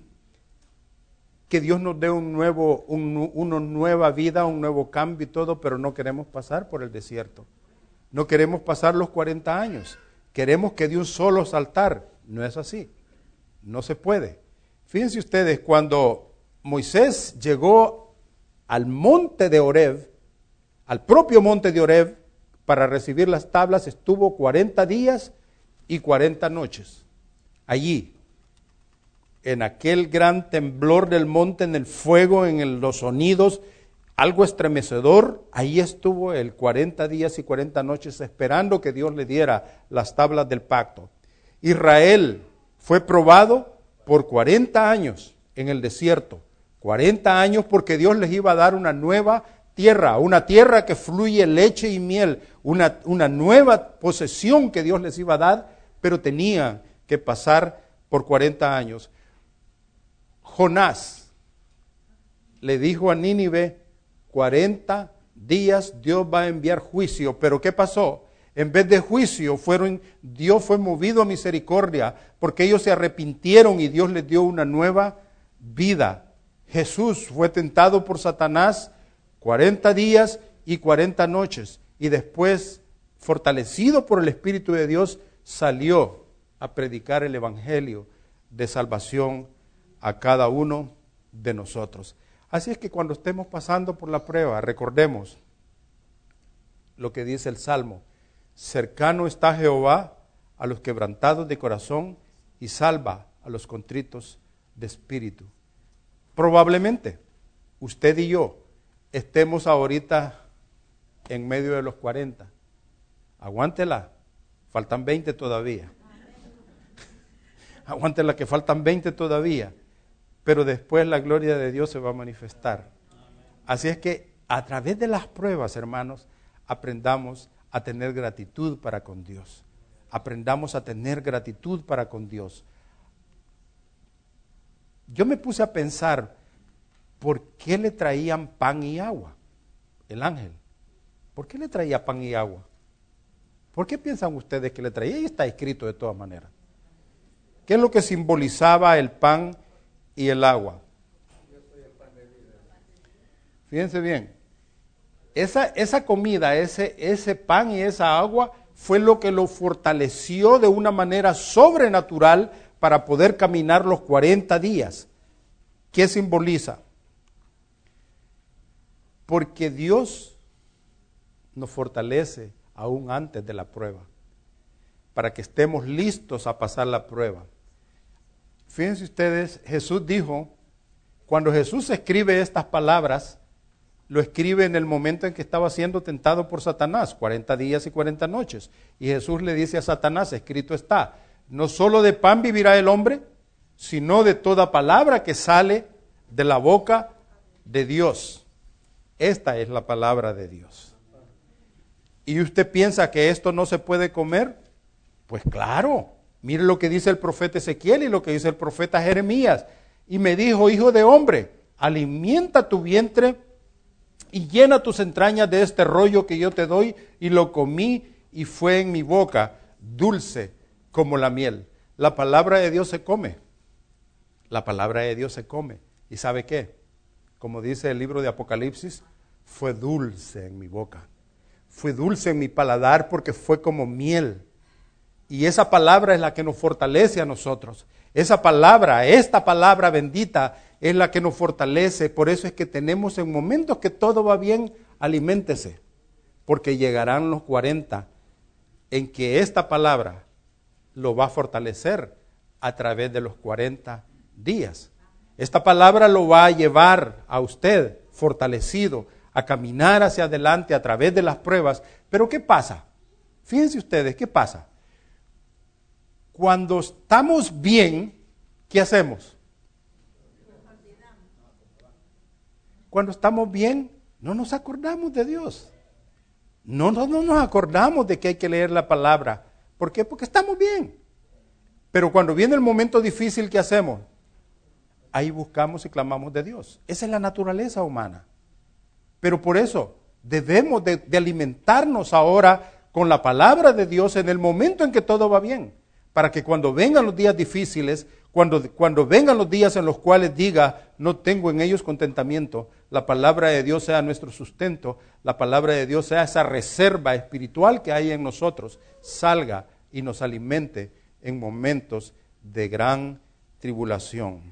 que Dios nos dé un nuevo, un, una nueva vida, un nuevo cambio y todo, pero no queremos pasar por el desierto. No queremos pasar los cuarenta años. Queremos que de un solo saltar. No es así. No se puede. Fíjense ustedes, cuando Moisés llegó al monte de Horeb, al propio monte de Horeb, para recibir las tablas, estuvo cuarenta días y cuarenta noches. Allí, en aquel gran temblor del monte, en el fuego, en el, los sonidos, algo estremecedor, ahí estuvo él cuarenta días y cuarenta noches esperando que Dios le diera las tablas del pacto. Israel fue probado por cuarenta años en el desierto, cuarenta años porque Dios les iba a dar una nueva tierra, una tierra que fluye leche y miel, una, una nueva posesión que Dios les iba a dar, pero tenían que pasar por cuarenta años. Jonás le dijo a Nínive: cuarenta días Dios va a enviar juicio. Pero ¿qué pasó? En vez de juicio, fueron, Dios fue movido a misericordia, porque ellos se arrepintieron y Dios les dio una nueva vida. Jesús fue tentado por Satanás cuarenta días y cuarenta noches, y después, fortalecido por el Espíritu de Dios, salió a predicar el Evangelio de salvación a cada uno de nosotros. Así es que cuando estemos pasando por la prueba, recordemos lo que dice el Salmo: cercano está Jehová a los quebrantados de corazón y salva a los contritos de espíritu. Probablemente usted y yo estemos ahorita en medio de los cuarenta. Aguántela, faltan veinte todavía. Aguántela que faltan veinte todavía. Pero después la gloria de Dios se va a manifestar. Así es que a través de las pruebas, hermanos, aprendamos a tener gratitud para con Dios. Aprendamos a tener gratitud para con Dios. Yo me puse a pensar, ¿por qué le traían pan y agua? El ángel. ¿Por qué le traía pan y agua? ¿Por qué piensan ustedes que le traía? Y está escrito de todas maneras. ¿Qué es lo que simbolizaba el pan y el agua? Fíjense bien, esa, esa comida, ese, ese pan y esa agua fue lo que lo fortaleció de una manera sobrenatural para poder caminar los cuarenta días. ¿Qué simboliza? Porque Dios nos fortalece aún antes de la prueba, para que estemos listos a pasar la prueba. Fíjense ustedes, Jesús dijo, cuando Jesús escribe estas palabras, lo escribe en el momento en que estaba siendo tentado por Satanás, cuarenta días y cuarenta noches. Y Jesús le dice a Satanás: escrito está, no solo de pan vivirá el hombre, sino de toda palabra que sale de la boca de Dios. Esta es la palabra de Dios. ¿Y usted piensa que esto no se puede comer? Pues claro. Mire lo que dice el profeta Ezequiel y lo que dice el profeta Jeremías. Y me dijo: hijo de hombre, alimenta tu vientre y llena tus entrañas de este rollo que yo te doy. Y lo comí y fue en mi boca dulce como la miel. La palabra de Dios se come. La palabra de Dios se come. ¿Y sabe qué? Como dice el libro de Apocalipsis, fue dulce en mi boca. Fue dulce en mi paladar porque fue como miel. Y esa palabra es la que nos fortalece a nosotros. Esa palabra, esta palabra bendita es la que nos fortalece. Por eso es que tenemos en momentos que todo va bien, aliméntese, porque llegarán los cuarenta en que esta palabra lo va a fortalecer a través de los cuarenta días. Esta palabra lo va a llevar a usted fortalecido a caminar hacia adelante a través de las pruebas. Pero ¿qué pasa? Fíjense ustedes, ¿qué pasa? Cuando estamos bien, ¿qué hacemos? Cuando estamos bien, no nos acordamos de Dios. No, no, no nos acordamos de que hay que leer la palabra. ¿Por qué? Porque estamos bien. Pero cuando viene el momento difícil, ¿qué hacemos? Ahí buscamos y clamamos de Dios. Esa es la naturaleza humana. Pero por eso debemos de, de alimentarnos ahora con la palabra de Dios en el momento en que todo va bien. Para que cuando vengan los días difíciles, cuando, cuando vengan los días en los cuales diga, no tengo en ellos contentamiento, la palabra de Dios sea nuestro sustento, la palabra de Dios sea esa reserva espiritual que hay en nosotros, salga y nos alimente en momentos de gran tribulación.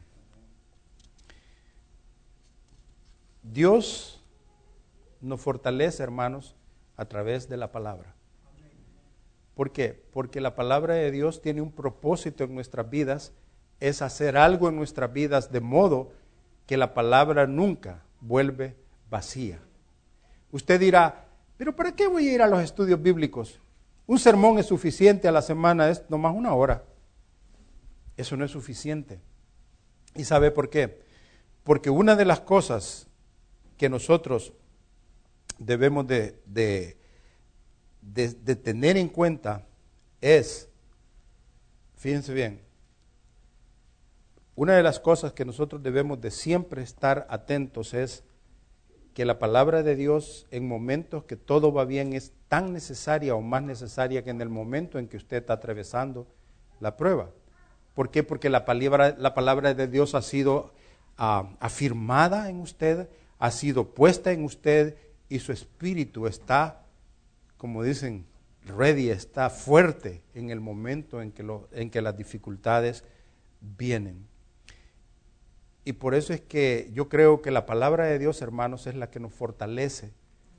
Dios nos fortalece, hermanos, a través de la palabra. ¿Por qué? Porque la palabra de Dios tiene un propósito en nuestras vidas, es hacer algo en nuestras vidas de modo que la palabra nunca vuelve vacía. Usted dirá, ¿pero para qué voy a ir a los estudios bíblicos? Un sermón es suficiente a la semana, es nomás una hora. Eso no es suficiente. ¿Y sabe por qué? Porque una de las cosas que nosotros debemos de, de, de, de tener en cuenta es, fíjense bien, una de las cosas que nosotros debemos de siempre estar atentos es que la palabra de Dios en momentos que todo va bien es tan necesaria o más necesaria que en el momento en que usted está atravesando la prueba. ¿Por qué? Porque la palabra, la palabra de Dios ha sido uh, afirmada en usted, ha sido puesta en usted y su espíritu está, como dicen, ready, está fuerte en el momento en que, lo, en que las dificultades vienen. Y por eso es que yo creo que la palabra de Dios, hermanos, es la que nos fortalece.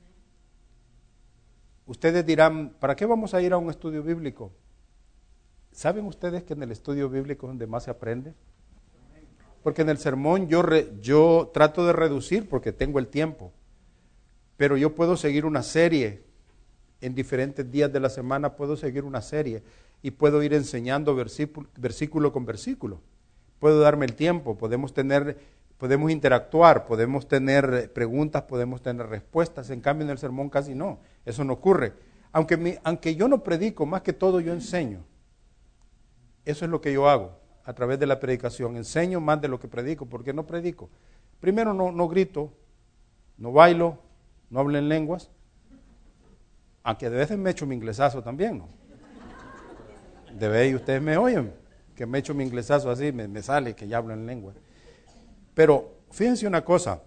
Ustedes dirán, ¿para qué vamos a ir a un estudio bíblico? ¿Saben ustedes que en el estudio bíblico es donde más se aprende? Porque en el sermón yo, re, yo trato de reducir porque tengo el tiempo, pero yo puedo seguir una serie, en diferentes días de la semana puedo seguir una serie y puedo ir enseñando versículo, versículo con versículo. Puedo darme el tiempo, podemos tener, podemos interactuar, podemos tener preguntas, podemos tener respuestas. En cambio en el sermón casi no, eso no ocurre. Aunque, mi, aunque yo no predico, más que todo yo enseño. Eso es lo que yo hago a través de la predicación. Enseño más de lo que predico. ¿Por qué no predico? Primero no, no grito, no bailo, no hablo en lenguas. Aunque de veces me echo mi inglesazo también, ¿no? De vez y ustedes me oyen, que me echo mi inglesazo así, me, me sale que ya hablo en lengua. Pero fíjense una cosa,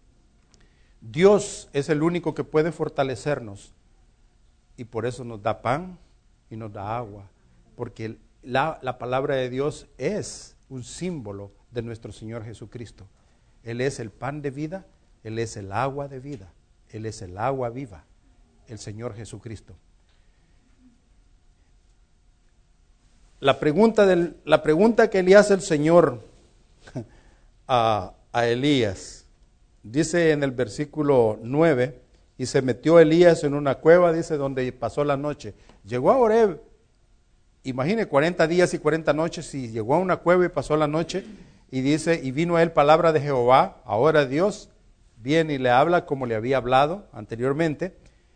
Dios es el único que puede fortalecernos y por eso nos da pan y nos da agua, porque la, la palabra de Dios es un símbolo de nuestro Señor Jesucristo. Él es el pan de vida, Él es el agua de vida, Él es el agua viva, el Señor Jesucristo. La pregunta, del, la pregunta que le hace el Señor a, a Elías, dice en el versículo nueve, y se metió Elías en una cueva, dice, donde pasó la noche. Llegó a Horeb, imagine cuarenta días y cuarenta noches, y llegó a una cueva y pasó la noche, y dice, y vino a él palabra de Jehová. Ahora Dios viene y le habla como le había hablado anteriormente,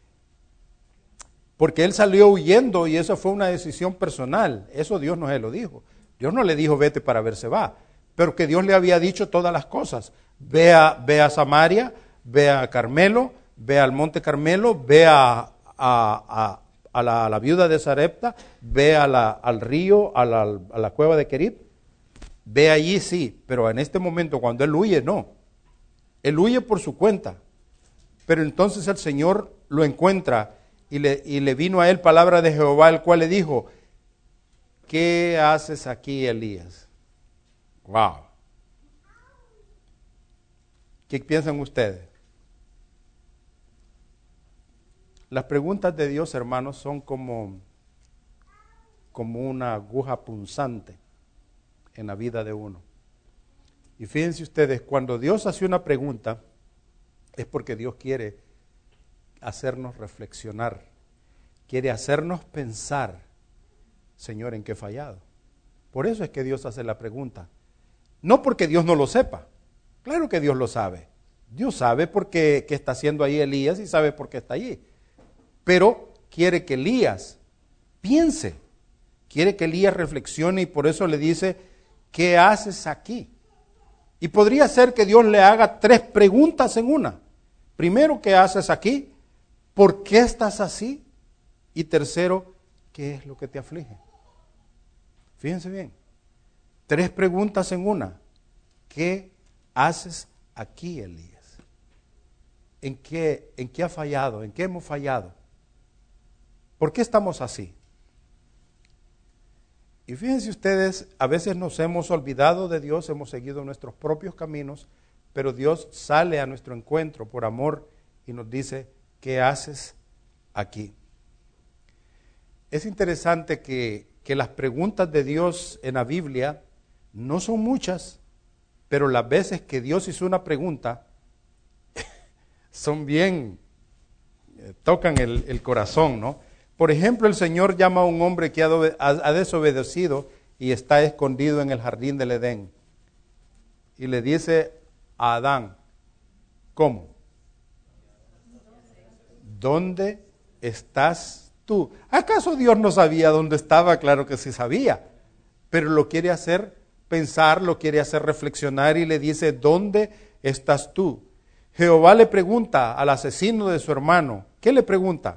porque él salió huyendo y eso fue una decisión personal. Eso Dios no se lo dijo. Dios no le dijo vete para Berseba, pero que Dios le había dicho todas las cosas. Ve a, ve a Samaria, ve a Carmelo, ve al monte Carmelo, ve a, a, a, a, la, a la viuda de Sarepta, ve a la, al río, a la, a la cueva de Querib. Ve allí sí, pero en este momento cuando él huye, no. Él huye por su cuenta. Pero entonces el Señor lo encuentra y le, y le vino a él palabra de Jehová, el cual le dijo, ¿qué haces aquí, Elías? Wow. ¿Qué piensan ustedes? Las preguntas de Dios, hermanos, son como, como una aguja punzante en la vida de uno. Y fíjense ustedes, cuando Dios hace una pregunta, es porque Dios quiere hacernos reflexionar, quiere hacernos pensar, Señor, ¿en qué he fallado? Por eso es que Dios hace la pregunta. No porque Dios no lo sepa, claro que Dios lo sabe. Dios sabe por qué, qué está haciendo ahí Elías y sabe por qué está allí. Pero quiere que Elías piense, quiere que Elías reflexione y por eso le dice, ¿qué haces aquí? Y podría ser que Dios le haga tres preguntas en una. Primero, ¿qué haces aquí? ¿Por qué estás así? Y tercero, ¿qué es lo que te aflige? Fíjense bien, tres preguntas en una. ¿Qué haces aquí, Elías? ¿En qué, en qué ha fallado? ¿En qué hemos fallado? ¿Por qué estamos así? Y fíjense ustedes, a veces nos hemos olvidado de Dios, hemos seguido nuestros propios caminos, pero Dios sale a nuestro encuentro por amor y nos dice, ¿qué haces aquí? Es interesante que, que las preguntas de Dios en la Biblia no son muchas, pero las veces que Dios hizo una pregunta son bien, eh, tocan el, el corazón, ¿no? Por ejemplo, el Señor llama a un hombre que ha, ha desobedecido y está escondido en el jardín del Edén. Y le dice a Adán, ¿cómo? ¿Dónde estás tú? ¿Acaso Dios no sabía dónde estaba? Claro que sí sabía, pero lo quiere hacer pensar, lo quiere hacer reflexionar y le dice, ¿dónde estás tú? Jehová le pregunta al asesino de su hermano, ¿qué le pregunta?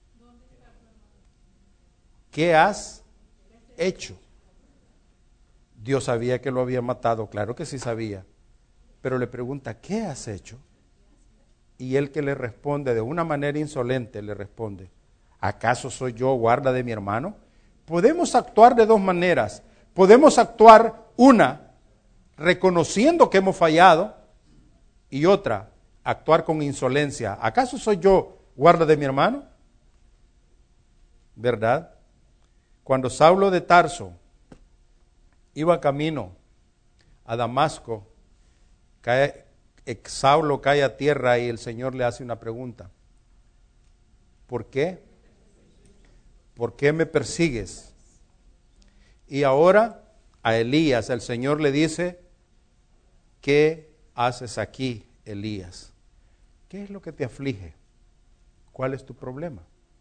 ¿Qué has hecho? Dios sabía que lo había matado, claro que sí sabía, pero le pregunta, ¿qué has hecho? Y él que le responde de una manera insolente, le responde, ¿acaso soy yo guarda de mi hermano? Podemos actuar de dos maneras. Podemos actuar una, reconociendo que hemos fallado, y otra, actuar con insolencia. ¿Acaso soy yo guarda de mi hermano? ¿Verdad? Cuando Saulo de Tarso iba camino a Damasco, cae, Saulo cae a tierra y el Señor le hace una pregunta. ¿Por qué? ¿Por qué me persigues? Y ahora a Elías el Señor le dice, ¿qué haces aquí, Elías? ¿Qué es lo que te aflige? ¿Cuál es tu problema?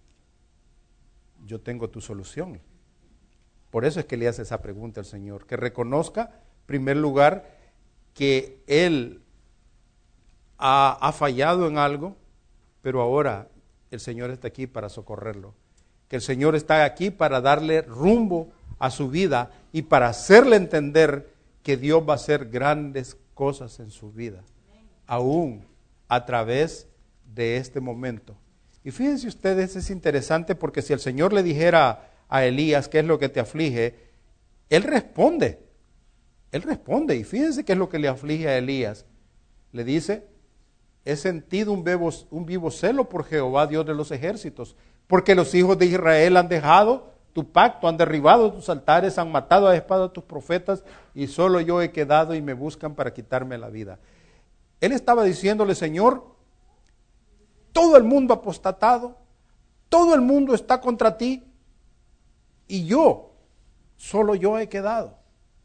Yo tengo tu solución. Por eso es que le hace esa pregunta al Señor, que reconozca, en primer lugar, que Él ha, ha fallado en algo, pero ahora el Señor está aquí para socorrerlo. Que el Señor está aquí para darle rumbo a su vida y para hacerle entender que Dios va a hacer grandes cosas en su vida, aún a través de este momento. Y fíjense ustedes, es interesante porque si el Señor le dijera a Elías qué es lo que te aflige, él responde, él responde, y fíjense qué es lo que le aflige a Elías. Le dice, he sentido un vivo, un vivo celo por Jehová, Dios de los ejércitos, porque los hijos de Israel han dejado tu pacto, han derribado tus altares, han matado a espada a tus profetas, y solo yo he quedado y me buscan para quitarme la vida. Él estaba diciéndole, Señor, todo el mundo apostatado, todo el mundo está contra ti, y yo, solo yo he quedado.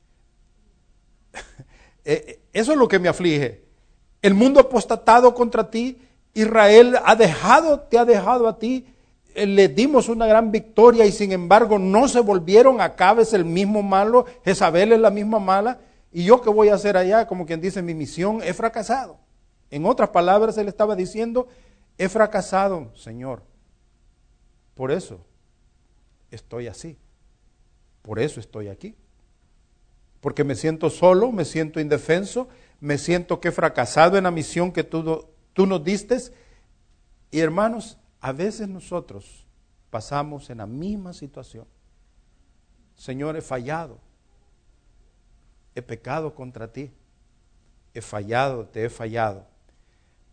Eso es lo que me aflige. El mundo apostatado contra ti, Israel ha dejado, te ha dejado a ti, le dimos una gran victoria y sin embargo no se volvieron. Acab es el mismo malo, Jezabel es la misma mala, y yo qué voy a hacer allá, como quien dice, mi misión he fracasado. En otras palabras, él estaba diciendo, he fracasado, Señor. Por eso estoy así. Por eso estoy aquí. Porque me siento solo, me siento indefenso, me siento que he fracasado en la misión que tú, tú nos diste. Y hermanos, a veces nosotros pasamos en la misma situación. Señor, he fallado. He pecado contra ti. He fallado, te he fallado.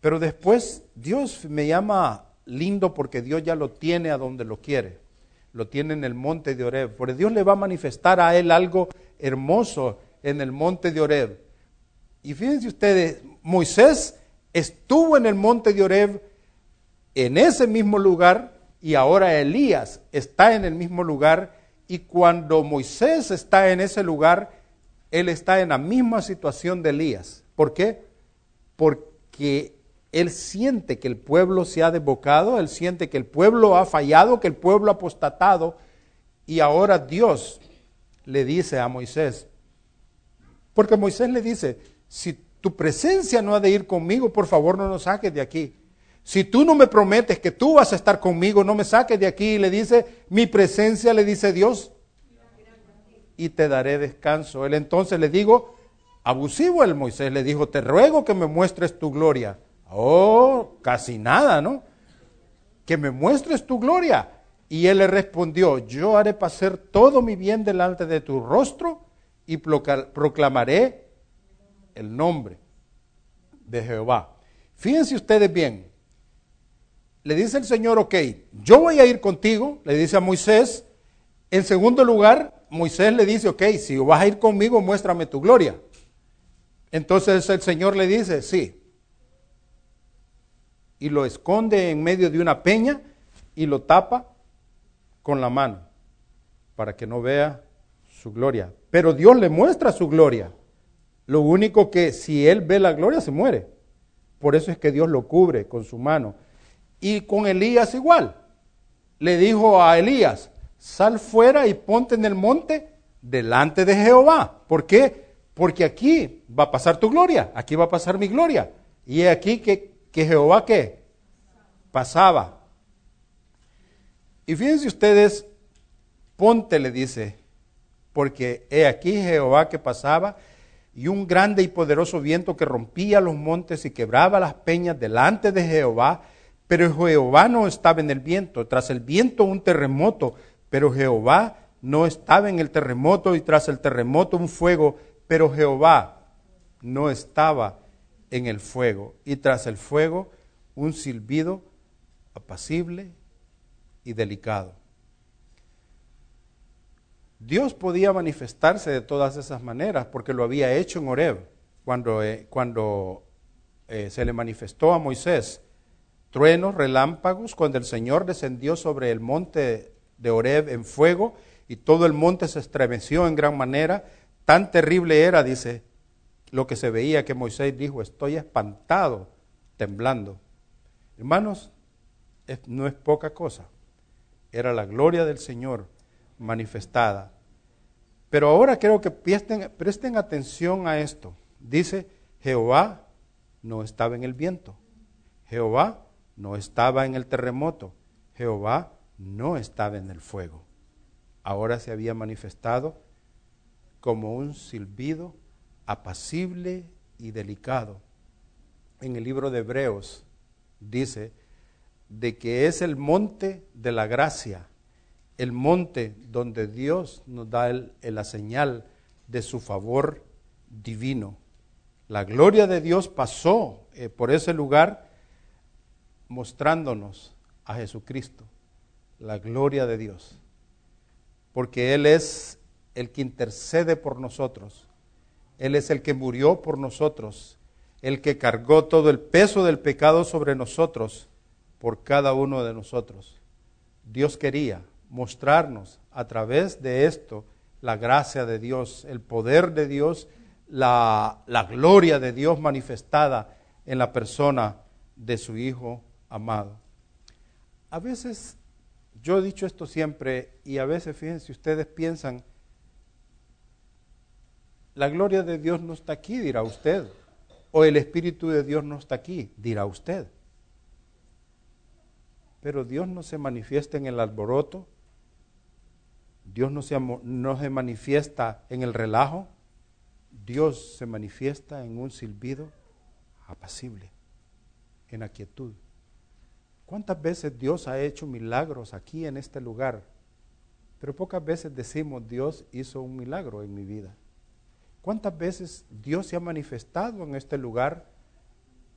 Pero después Dios me llama lindo porque Dios ya lo tiene a donde lo quiere. Lo tiene en el monte de Horeb. Porque Dios le va a manifestar a él algo hermoso en el monte de Horeb. Y fíjense ustedes, Moisés estuvo en el monte de Horeb, en ese mismo lugar, y ahora Elías está en el mismo lugar. Y cuando Moisés está en ese lugar, él está en la misma situación de Elías. ¿Por qué? Porque él siente que el pueblo se ha desbocado, él siente que el pueblo ha fallado, que el pueblo ha apostatado, y ahora Dios le dice a Moisés, porque Moisés le dice, si tu presencia no ha de ir conmigo, por favor no nos saques de aquí. Si tú no me prometes que tú vas a estar conmigo, no me saques de aquí. Y le dice, mi presencia, le dice Dios, y te daré descanso. Él entonces le digo, abusivo el Moisés, le dijo, te ruego que me muestres tu gloria. Oh, casi nada, ¿no? Que me muestres tu gloria. Y él le respondió, yo haré pasar todo mi bien delante de tu rostro y proclamaré el nombre de Jehová. Fíjense ustedes bien. Le dice el Señor, ok, yo voy a ir contigo, le dice a Moisés. En segundo lugar, Moisés le dice, ok, si vas a ir conmigo, muéstrame tu gloria. Entonces el Señor le dice, sí. Y lo esconde en medio de una peña y lo tapa con la mano para que no vea su gloria. Pero Dios le muestra su gloria. Lo único que si él ve la gloria se muere. Por eso es que Dios lo cubre con su mano. Y con Elías igual. Le dijo a Elías, sal fuera y ponte en el monte delante de Jehová. ¿Por qué? Porque aquí va a pasar tu gloria, aquí va a pasar mi gloria. Y es aquí que, que Jehová ¿qué? Pasaba. Y fíjense ustedes, ponte, le dice, porque he aquí Jehová que pasaba, y un grande y poderoso viento que rompía los montes y quebraba las peñas delante de Jehová, pero Jehová no estaba en el viento. Tras el viento un terremoto, pero Jehová no estaba en el terremoto, y tras el terremoto un fuego, pero Jehová no estaba en el fuego. Y tras el fuego un silbido apacible y delicado. Dios podía manifestarse de todas esas maneras porque lo había hecho en Horeb, cuando, eh, cuando eh, se le manifestó a Moisés. Truenos, relámpagos, cuando el Señor descendió sobre el monte de Horeb en fuego y todo el monte se estremeció en gran manera. Tan terrible era, dice, lo que se veía que Moisés dijo, estoy espantado, temblando. Hermanos, es, no es poca cosa. Era la gloria del Señor manifestada. Pero ahora quiero que presten, presten atención a esto. Dice, Jehová no estaba en el viento. Jehová no estaba en el terremoto. Jehová no estaba en el fuego. Ahora se había manifestado como un silbido apacible y delicado. En el libro de Hebreos dice de que es el monte de la gracia, el monte donde Dios nos da el, la señal de su favor divino. La gloria de Dios pasó eh, por ese lugar mostrándonos a Jesucristo, la gloria de Dios, porque Él es el que intercede por nosotros, Él es el que murió por nosotros, el que cargó todo el peso del pecado sobre nosotros, por cada uno de nosotros. Dios quería mostrarnos a través de esto la gracia de Dios, el poder de Dios, la, la gloria de Dios manifestada en la persona de su Hijo amado. A veces, yo he dicho esto siempre, y a veces, fíjense, ustedes piensan, la gloria de Dios no está aquí, dirá usted, o el Espíritu de Dios no está aquí, dirá usted. Pero Dios no se manifiesta en el alboroto, Dios no se, no se manifiesta en el relajo, Dios se manifiesta en un silbido apacible, en la quietud. ¿Cuántas veces Dios ha hecho milagros aquí en este lugar? Pero pocas veces decimos, Dios hizo un milagro en mi vida. ¿Cuántas veces Dios se ha manifestado en este lugar?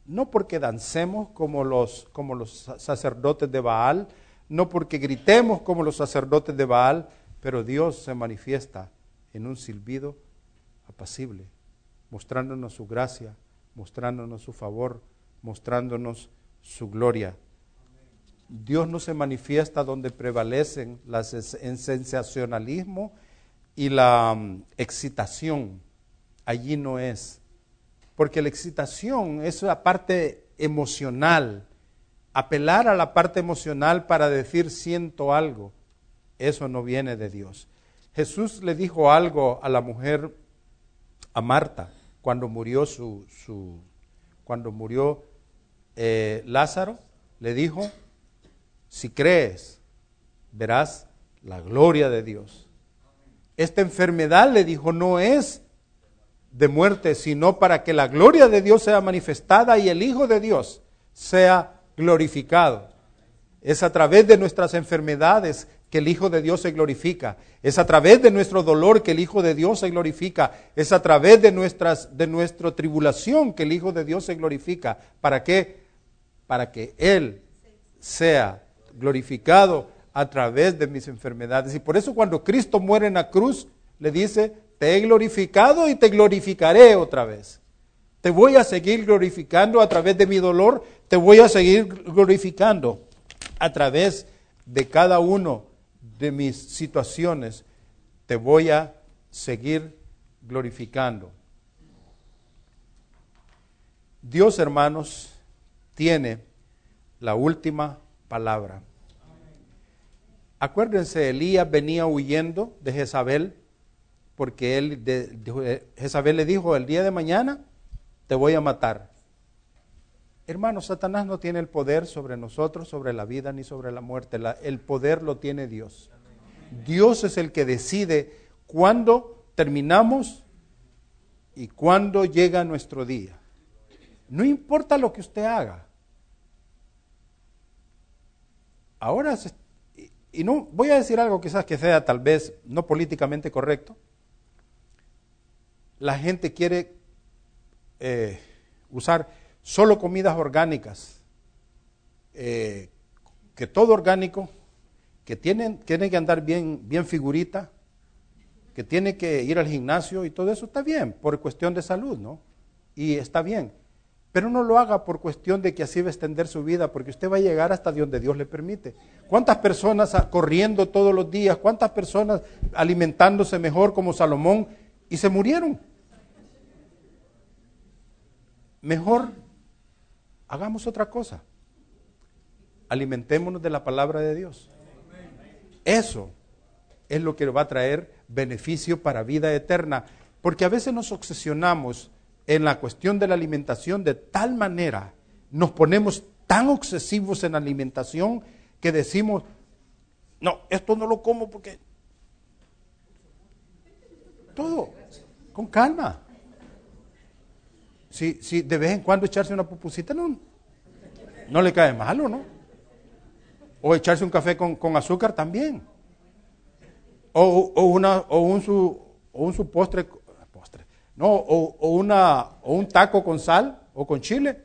no porque dancemos como los, como los sacerdotes de Baal, no porque gritemos como los sacerdotes de Baal, pero Dios se manifiesta en un silbido apacible, mostrándonos su gracia, mostrándonos su favor, mostrándonos su gloria. Dios no se manifiesta donde prevalecen las, el sensacionalismo y la um, excitación. Allí no es. Porque la excitación es la parte emocional. Apelar a la parte emocional para decir siento algo, eso no viene de Dios. Jesús le dijo algo a la mujer, a Marta, cuando murió su, su cuando murió eh, Lázaro, le dijo, si crees, verás la gloria de Dios. Esta enfermedad, le dijo, no es de muerte, sino para que la gloria de Dios sea manifestada y el Hijo de Dios sea glorificado. Es a través de nuestras enfermedades que el Hijo de Dios se glorifica. Es a través de nuestro dolor que el Hijo de Dios se glorifica. Es a través de nuestras, de nuestra tribulación que el Hijo de Dios se glorifica. ¿Para qué? Para que Él sea glorificado a través de mis enfermedades. Y por eso cuando Cristo muere en la cruz, le dice, te he glorificado y te glorificaré otra vez. Te voy a seguir glorificando a través de mi dolor, te voy a seguir glorificando a través de cada uno de mis situaciones, te voy a seguir glorificando. Dios, hermanos, tiene la última palabra. Acuérdense, Elías venía huyendo de Jezabel, porque él, de, de, Jezabel le dijo, el día de mañana te voy a matar. Hermanos, Satanás no tiene el poder sobre nosotros, sobre la vida ni sobre la muerte. La, el poder lo tiene Dios. Dios es el que decide cuándo terminamos y cuándo llega nuestro día. No importa lo que usted haga. Ahora, y no voy a decir algo quizás que sea tal vez no políticamente correcto. La gente quiere eh, usar solo comidas orgánicas, eh, que todo orgánico, que tienen, tiene que andar bien, bien figurita, que tiene que ir al gimnasio y todo eso está bien, por cuestión de salud, ¿no? Y está bien, pero no lo haga por cuestión de que así va a extender su vida, porque usted va a llegar hasta donde Dios le permite. ¿Cuántas personas corriendo todos los días? ¿Cuántas personas alimentándose mejor como Salomón y se murieron? Mejor hagamos otra cosa. Alimentémonos de la palabra de Dios. Eso es lo que va a traer beneficio para vida eterna. Porque a veces nos obsesionamos en la cuestión de la alimentación de tal manera, nos ponemos tan obsesivos en la alimentación que decimos, no, esto no lo como porque... Todo, con calma. Si, si de vez en cuando echarse una pupusita no, no le cae malo, ¿no? O echarse un café con, con azúcar también. O, o, una, o, un, su, o un su postre, postre no, o, o, una, o un taco con sal o con chile.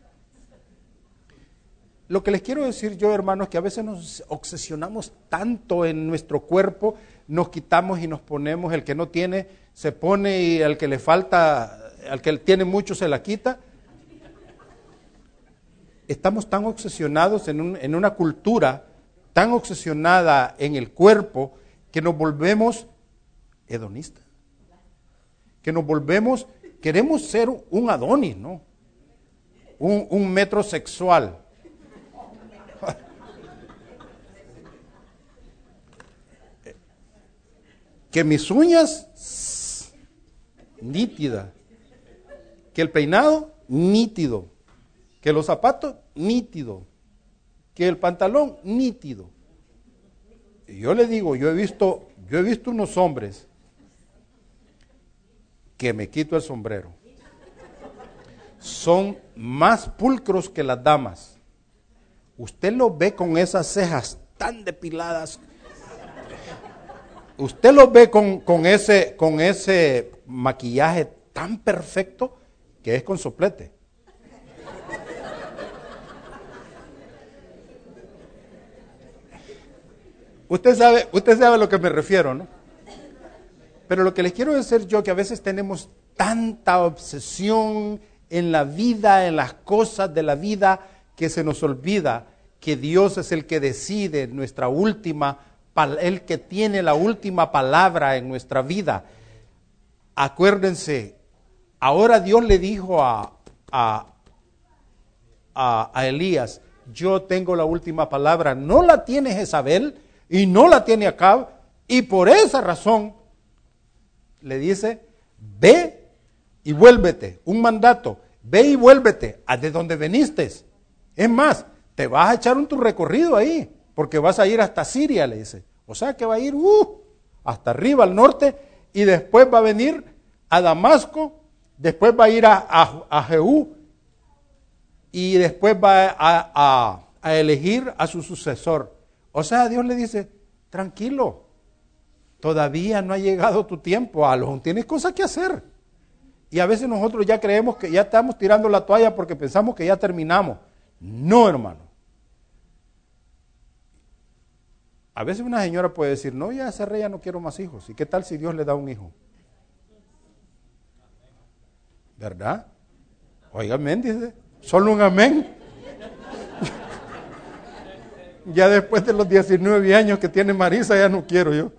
Lo que les quiero decir yo, hermanos, que a veces nos obsesionamos tanto en nuestro cuerpo, nos quitamos y nos ponemos, el que no tiene se pone y al que le falta... al que tiene mucho se la quita. Estamos tan obsesionados en, un, en una cultura tan obsesionada en el cuerpo que nos volvemos hedonistas, que nos volvemos, queremos ser un Adonis, ¿no? Un, un metrosexual. Que mis uñas nítidas, que el peinado nítido, que los zapatos nítido, que el pantalón nítido. Y yo le digo, yo he visto, yo he visto unos hombres que me quito el sombrero. Son más pulcros que las damas. Usted los ve con esas cejas tan depiladas. Usted los ve con, con ese, con ese maquillaje tan perfecto que es con soplete. Usted sabe, usted sabe a lo que me refiero, ¿no? Pero lo que les quiero decir yo, que a veces tenemos tanta obsesión en la vida, en las cosas de la vida, que se nos olvida que Dios es el que decide nuestra última, el que tiene la última palabra en nuestra vida. Acuérdense, ahora Dios le dijo a, a, a, a Elías, yo tengo la última palabra, no la tiene Jezabel y no la tiene Acab, y por esa razón le dice, ve y vuélvete, un mandato, ve y vuélvete a de donde viniste. Es más, te vas a echar un tu recorrido ahí, porque vas a ir hasta Siria, le dice. O sea que va a ir uh, hasta arriba al norte, y después va a venir a Damasco, después va a ir a, a, a Jehú, y después va a, a, a elegir a su sucesor. O sea, Dios le dice, tranquilo, todavía no ha llegado tu tiempo, Alon, tienes cosas que hacer. Y a veces nosotros ya creemos que ya estamos tirando la toalla porque pensamos que ya terminamos. No, hermano. A veces una señora puede decir, no, ya cerré, ya no quiero más hijos. ¿Y qué tal si Dios le da un hijo? ¿Verdad? Oiga, amén, dice. Solo un amén. Ya después de los diecinueve años que tiene Marisa, ya no quiero yo.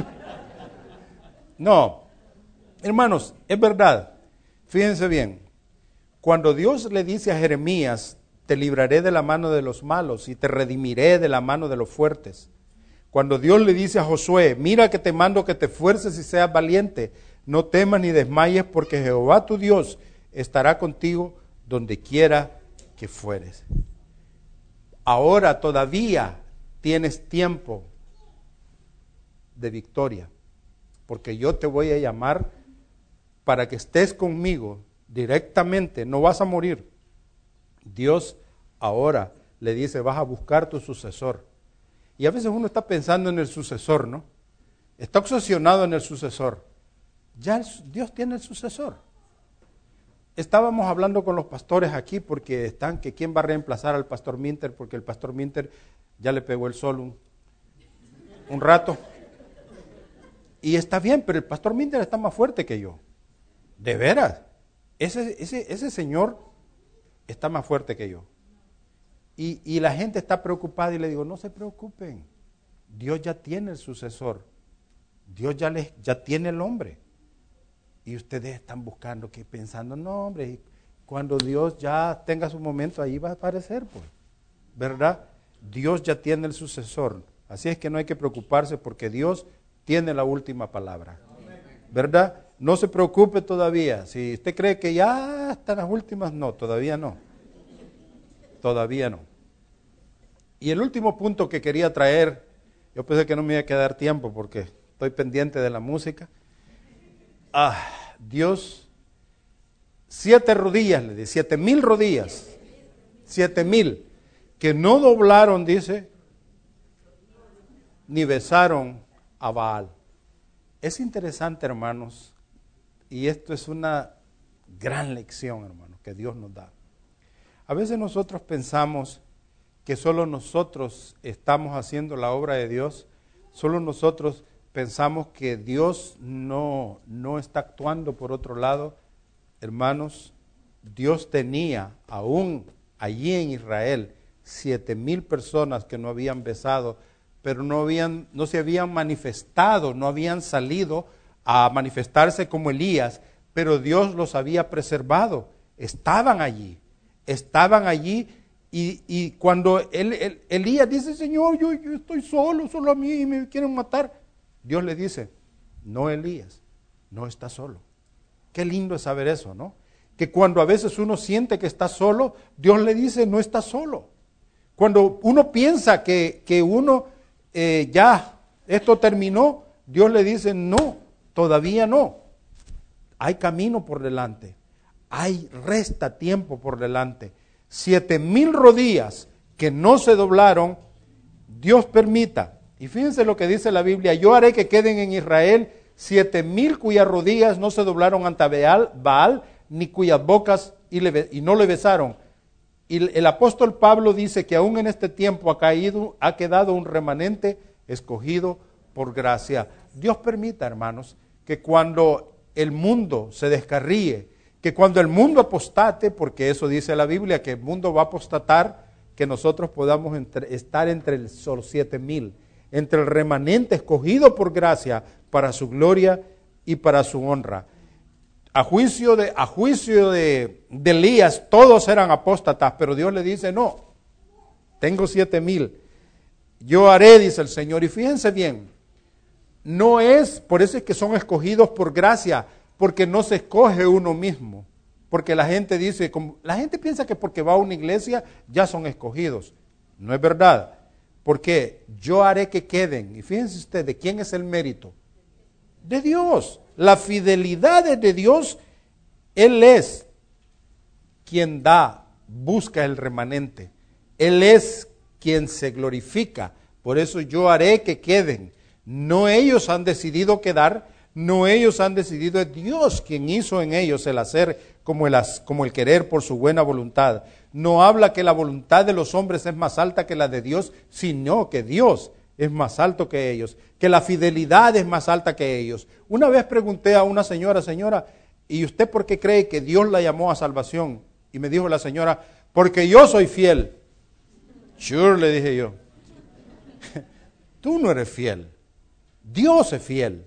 No, hermanos, es verdad. Fíjense bien. Cuando Dios le dice a Jeremías, te libraré de la mano de los malos y te redimiré de la mano de los fuertes. Cuando Dios le dice a Josué, mira que te mando que te esfuerces y seas valiente, no temas ni desmayes porque Jehová tu Dios estará contigo donde quiera que fueres. Ahora todavía tienes tiempo de victoria, porque yo te voy a llamar para que estés conmigo directamente, no vas a morir. Dios ahora le dice, vas a buscar tu sucesor. Y a veces uno está pensando en el sucesor, ¿no? Está obsesionado en el sucesor. Ya Dios tiene el sucesor. Estábamos hablando con los pastores aquí porque están que quién va a reemplazar al pastor Minter, porque el pastor Minter ya le pegó el sol un, un rato. Y está bien, pero el pastor Minter está más fuerte que yo. De veras. Ese, ese, ese señor está más fuerte que yo. Y, y la gente está preocupada y le digo, no se preocupen. Dios ya tiene el sucesor. Dios ya, les, ya tiene el hombre. Y ustedes están buscando, que pensando, no hombre, cuando Dios ya tenga su momento, ahí va a aparecer, pues, ¿verdad? Dios ya tiene el sucesor. Así es que no hay que preocuparse porque Dios tiene la última palabra, ¿verdad? No se preocupe todavía. Si usted cree que ya están las últimas, no, todavía no. Todavía no. Y el último punto que quería traer, yo pensé que no me iba a quedar tiempo porque estoy pendiente de la música. Ah, Dios, siete rodillas, le dice, siete mil rodillas, siete mil, que no doblaron, dice, ni besaron a Baal. Es interesante, hermanos, y esto es una gran lección, hermanos, que Dios nos da. A veces nosotros pensamos que solo nosotros estamos haciendo la obra de Dios, solo nosotros pensamos que Dios no, no está actuando por otro lado. Hermanos, Dios tenía aún allí en Israel siete mil personas que no habían besado, pero no, habían, no se habían manifestado, no habían salido a manifestarse como Elías, pero Dios los había preservado, estaban allí, estaban allí y, y cuando él, él, Elías dice, Señor, yo, yo estoy solo, solo a mí y me quieren matar, Dios le dice, no Elías, no está solo. Qué lindo es saber eso, ¿no? Que cuando a veces uno siente que está solo, Dios le dice, no está solo. Cuando uno piensa que, que uno eh, ya, esto terminó, Dios le dice, no, todavía no. Hay camino por delante, hay resta tiempo por delante. Siete mil rodillas que no se doblaron, Dios permita. Y fíjense lo que dice la Biblia, yo haré que queden en Israel siete mil cuyas rodillas no se doblaron ante Baal, Baal ni cuyas bocas y, le, y no le besaron. Y el, el apóstol Pablo dice que aún en este tiempo ha, caído, ha quedado un remanente escogido por gracia. Dios permita, hermanos, que cuando el mundo se descarríe, que cuando el mundo apostate, porque eso dice la Biblia, que el mundo va a apostatar, que nosotros podamos entre, estar entre el solo siete mil, entre el remanente escogido por gracia para su gloria y para su honra. A juicio de, a juicio de, de Elías, todos eran apóstatas, pero Dios le dice, no, tengo siete mil. Yo haré, dice el Señor. Y fíjense bien, no es, por eso es que son escogidos por gracia, porque no se escoge uno mismo. Porque la gente dice, como, la gente piensa que porque va a una iglesia ya son escogidos. No es verdad. Porque yo haré que queden. Y fíjense ustedes, ¿de quién es el mérito? De Dios. La fidelidad es de Dios. Él es quien da, busca el remanente. Él es quien se glorifica. Por eso yo haré que queden. No ellos han decidido quedar, no ellos han decidido, es Dios quien hizo en ellos el hacer como el, como el querer por su buena voluntad. No habla que la voluntad de los hombres es más alta que la de Dios, sino que Dios es más alto que ellos, que la fidelidad es más alta que ellos. Una vez pregunté a una señora, señora, ¿y usted por qué cree que Dios la llamó a salvación? Y me dijo la señora, porque yo soy fiel. Sure, le dije yo. Tú no eres fiel. Dios es fiel.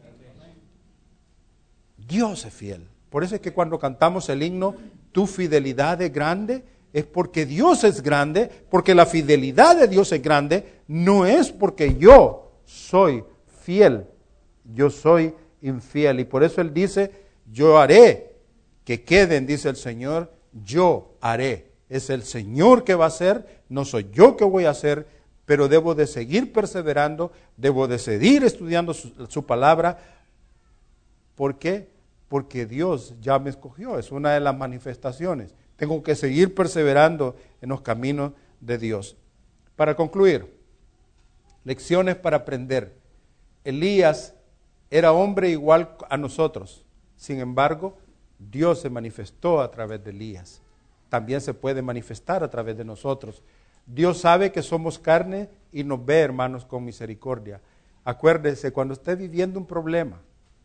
Dios es fiel. Por eso es que cuando cantamos el himno, tu fidelidad es grande, es porque Dios es grande, porque la fidelidad de Dios es grande, no es porque yo soy fiel, yo soy infiel. Y por eso Él dice, yo haré que queden, dice el Señor, yo haré. Es el Señor que va a hacer, no soy yo que voy a hacer, pero debo de seguir perseverando, debo de seguir estudiando su, su palabra. ¿Por qué? Porque Dios ya me escogió, es una de las manifestaciones. Tengo que seguir perseverando en los caminos de Dios. Para concluir, lecciones para aprender. Elías era hombre igual a nosotros, sin embargo, Dios se manifestó a través de Elías. También se puede manifestar a través de nosotros. Dios sabe que somos carne y nos ve, hermanos, con misericordia. Acuérdese, cuando esté viviendo un problema,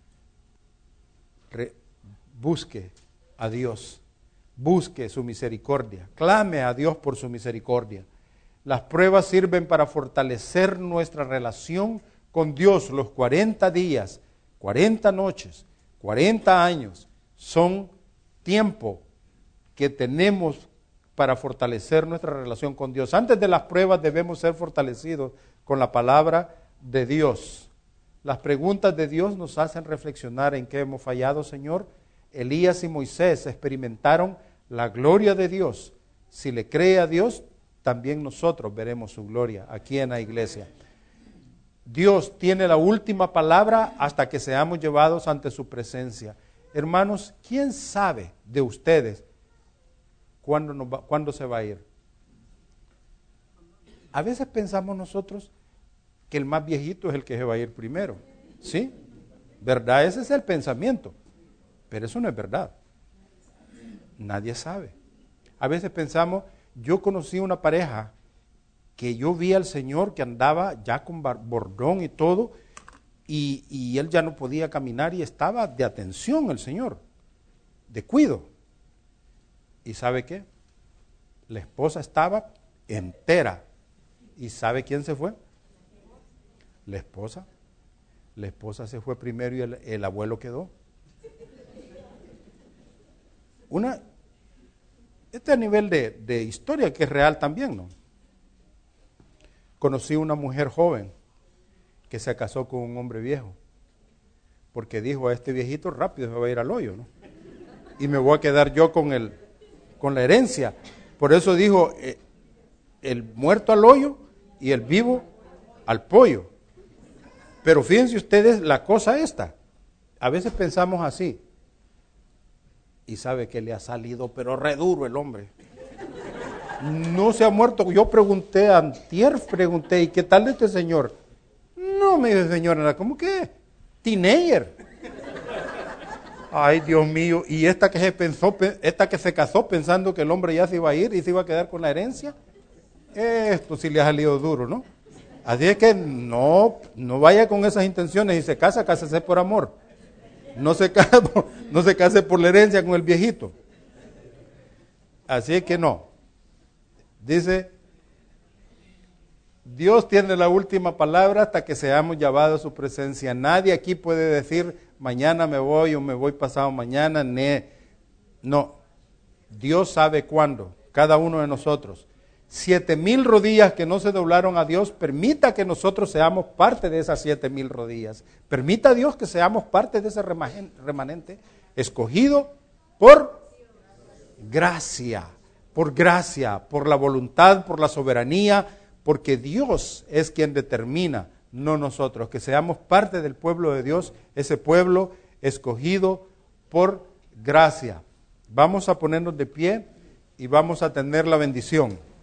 re, busque a Dios, busque su misericordia, clame a Dios por su misericordia. Las pruebas sirven para fortalecer nuestra relación con Dios. Los cuarenta días, cuarenta noches, cuarenta años son tiempo que tenemos para fortalecer nuestra relación con Dios. Antes de las pruebas debemos ser fortalecidos con la palabra de Dios. Las preguntas de Dios nos hacen reflexionar en qué hemos fallado, Señor. Elías y Moisés experimentaron la gloria de Dios. Si le cree a Dios, también nosotros veremos su gloria aquí en la iglesia. Dios tiene la última palabra hasta que seamos llevados ante su presencia. Hermanos, ¿quién sabe de ustedes ¿Cuándo, nos va, ¿Cuándo se va a ir? A veces pensamos nosotros que el más viejito es el que se va a ir primero. ¿Sí? ¿Verdad? Ese es el pensamiento. Pero eso no es verdad. Nadie sabe. A veces pensamos, yo conocí una pareja que yo vi al Señor que andaba ya con bordón y todo, y, y él ya no podía caminar y estaba de atención el Señor, de cuido. ¿Y sabe qué? La esposa estaba entera. ¿Y sabe quién se fue? La esposa. La esposa se fue primero y el, el abuelo quedó. Una, este a nivel de, de historia que es real también, ¿no? Conocí una mujer joven que se casó con un hombre viejo, porque dijo, a este viejito rápido se va a ir al hoyo, ¿no? Y me voy a quedar yo con el con la herencia. Por eso dijo, eh, el muerto al hoyo y el vivo al pollo. Pero fíjense ustedes la cosa esta. A veces pensamos así. Y sabe que le ha salido, pero re duro el hombre. No se ha muerto. Yo pregunté, antier pregunté, ¿y qué tal de este señor? No, me dijo, señora, ¿cómo que? Teenager. Ay, Dios mío, y esta que se pensó, esta que se casó pensando que el hombre ya se iba a ir y se iba a quedar con la herencia, esto sí le ha salido duro, ¿no? Así es que no, no vaya con esas intenciones y se casa, cásese por amor. No se case por, no se case por la herencia con el viejito. Así es que no. Dice, Dios tiene la última palabra hasta que seamos llevados a su presencia. Nadie aquí puede decir, mañana me voy o me voy pasado mañana. Ne. No, Dios sabe cuándo, cada uno de nosotros. Siete mil rodillas que no se doblaron a Dios, permita que nosotros seamos parte de esas siete mil rodillas. Permita a Dios que seamos parte de ese remanente escogido por gracia, por gracia, por la voluntad, por la soberanía, porque Dios es quien determina, no nosotros, que seamos parte del pueblo de Dios, ese pueblo escogido por gracia. Vamos a ponernos de pie y vamos a tener la bendición.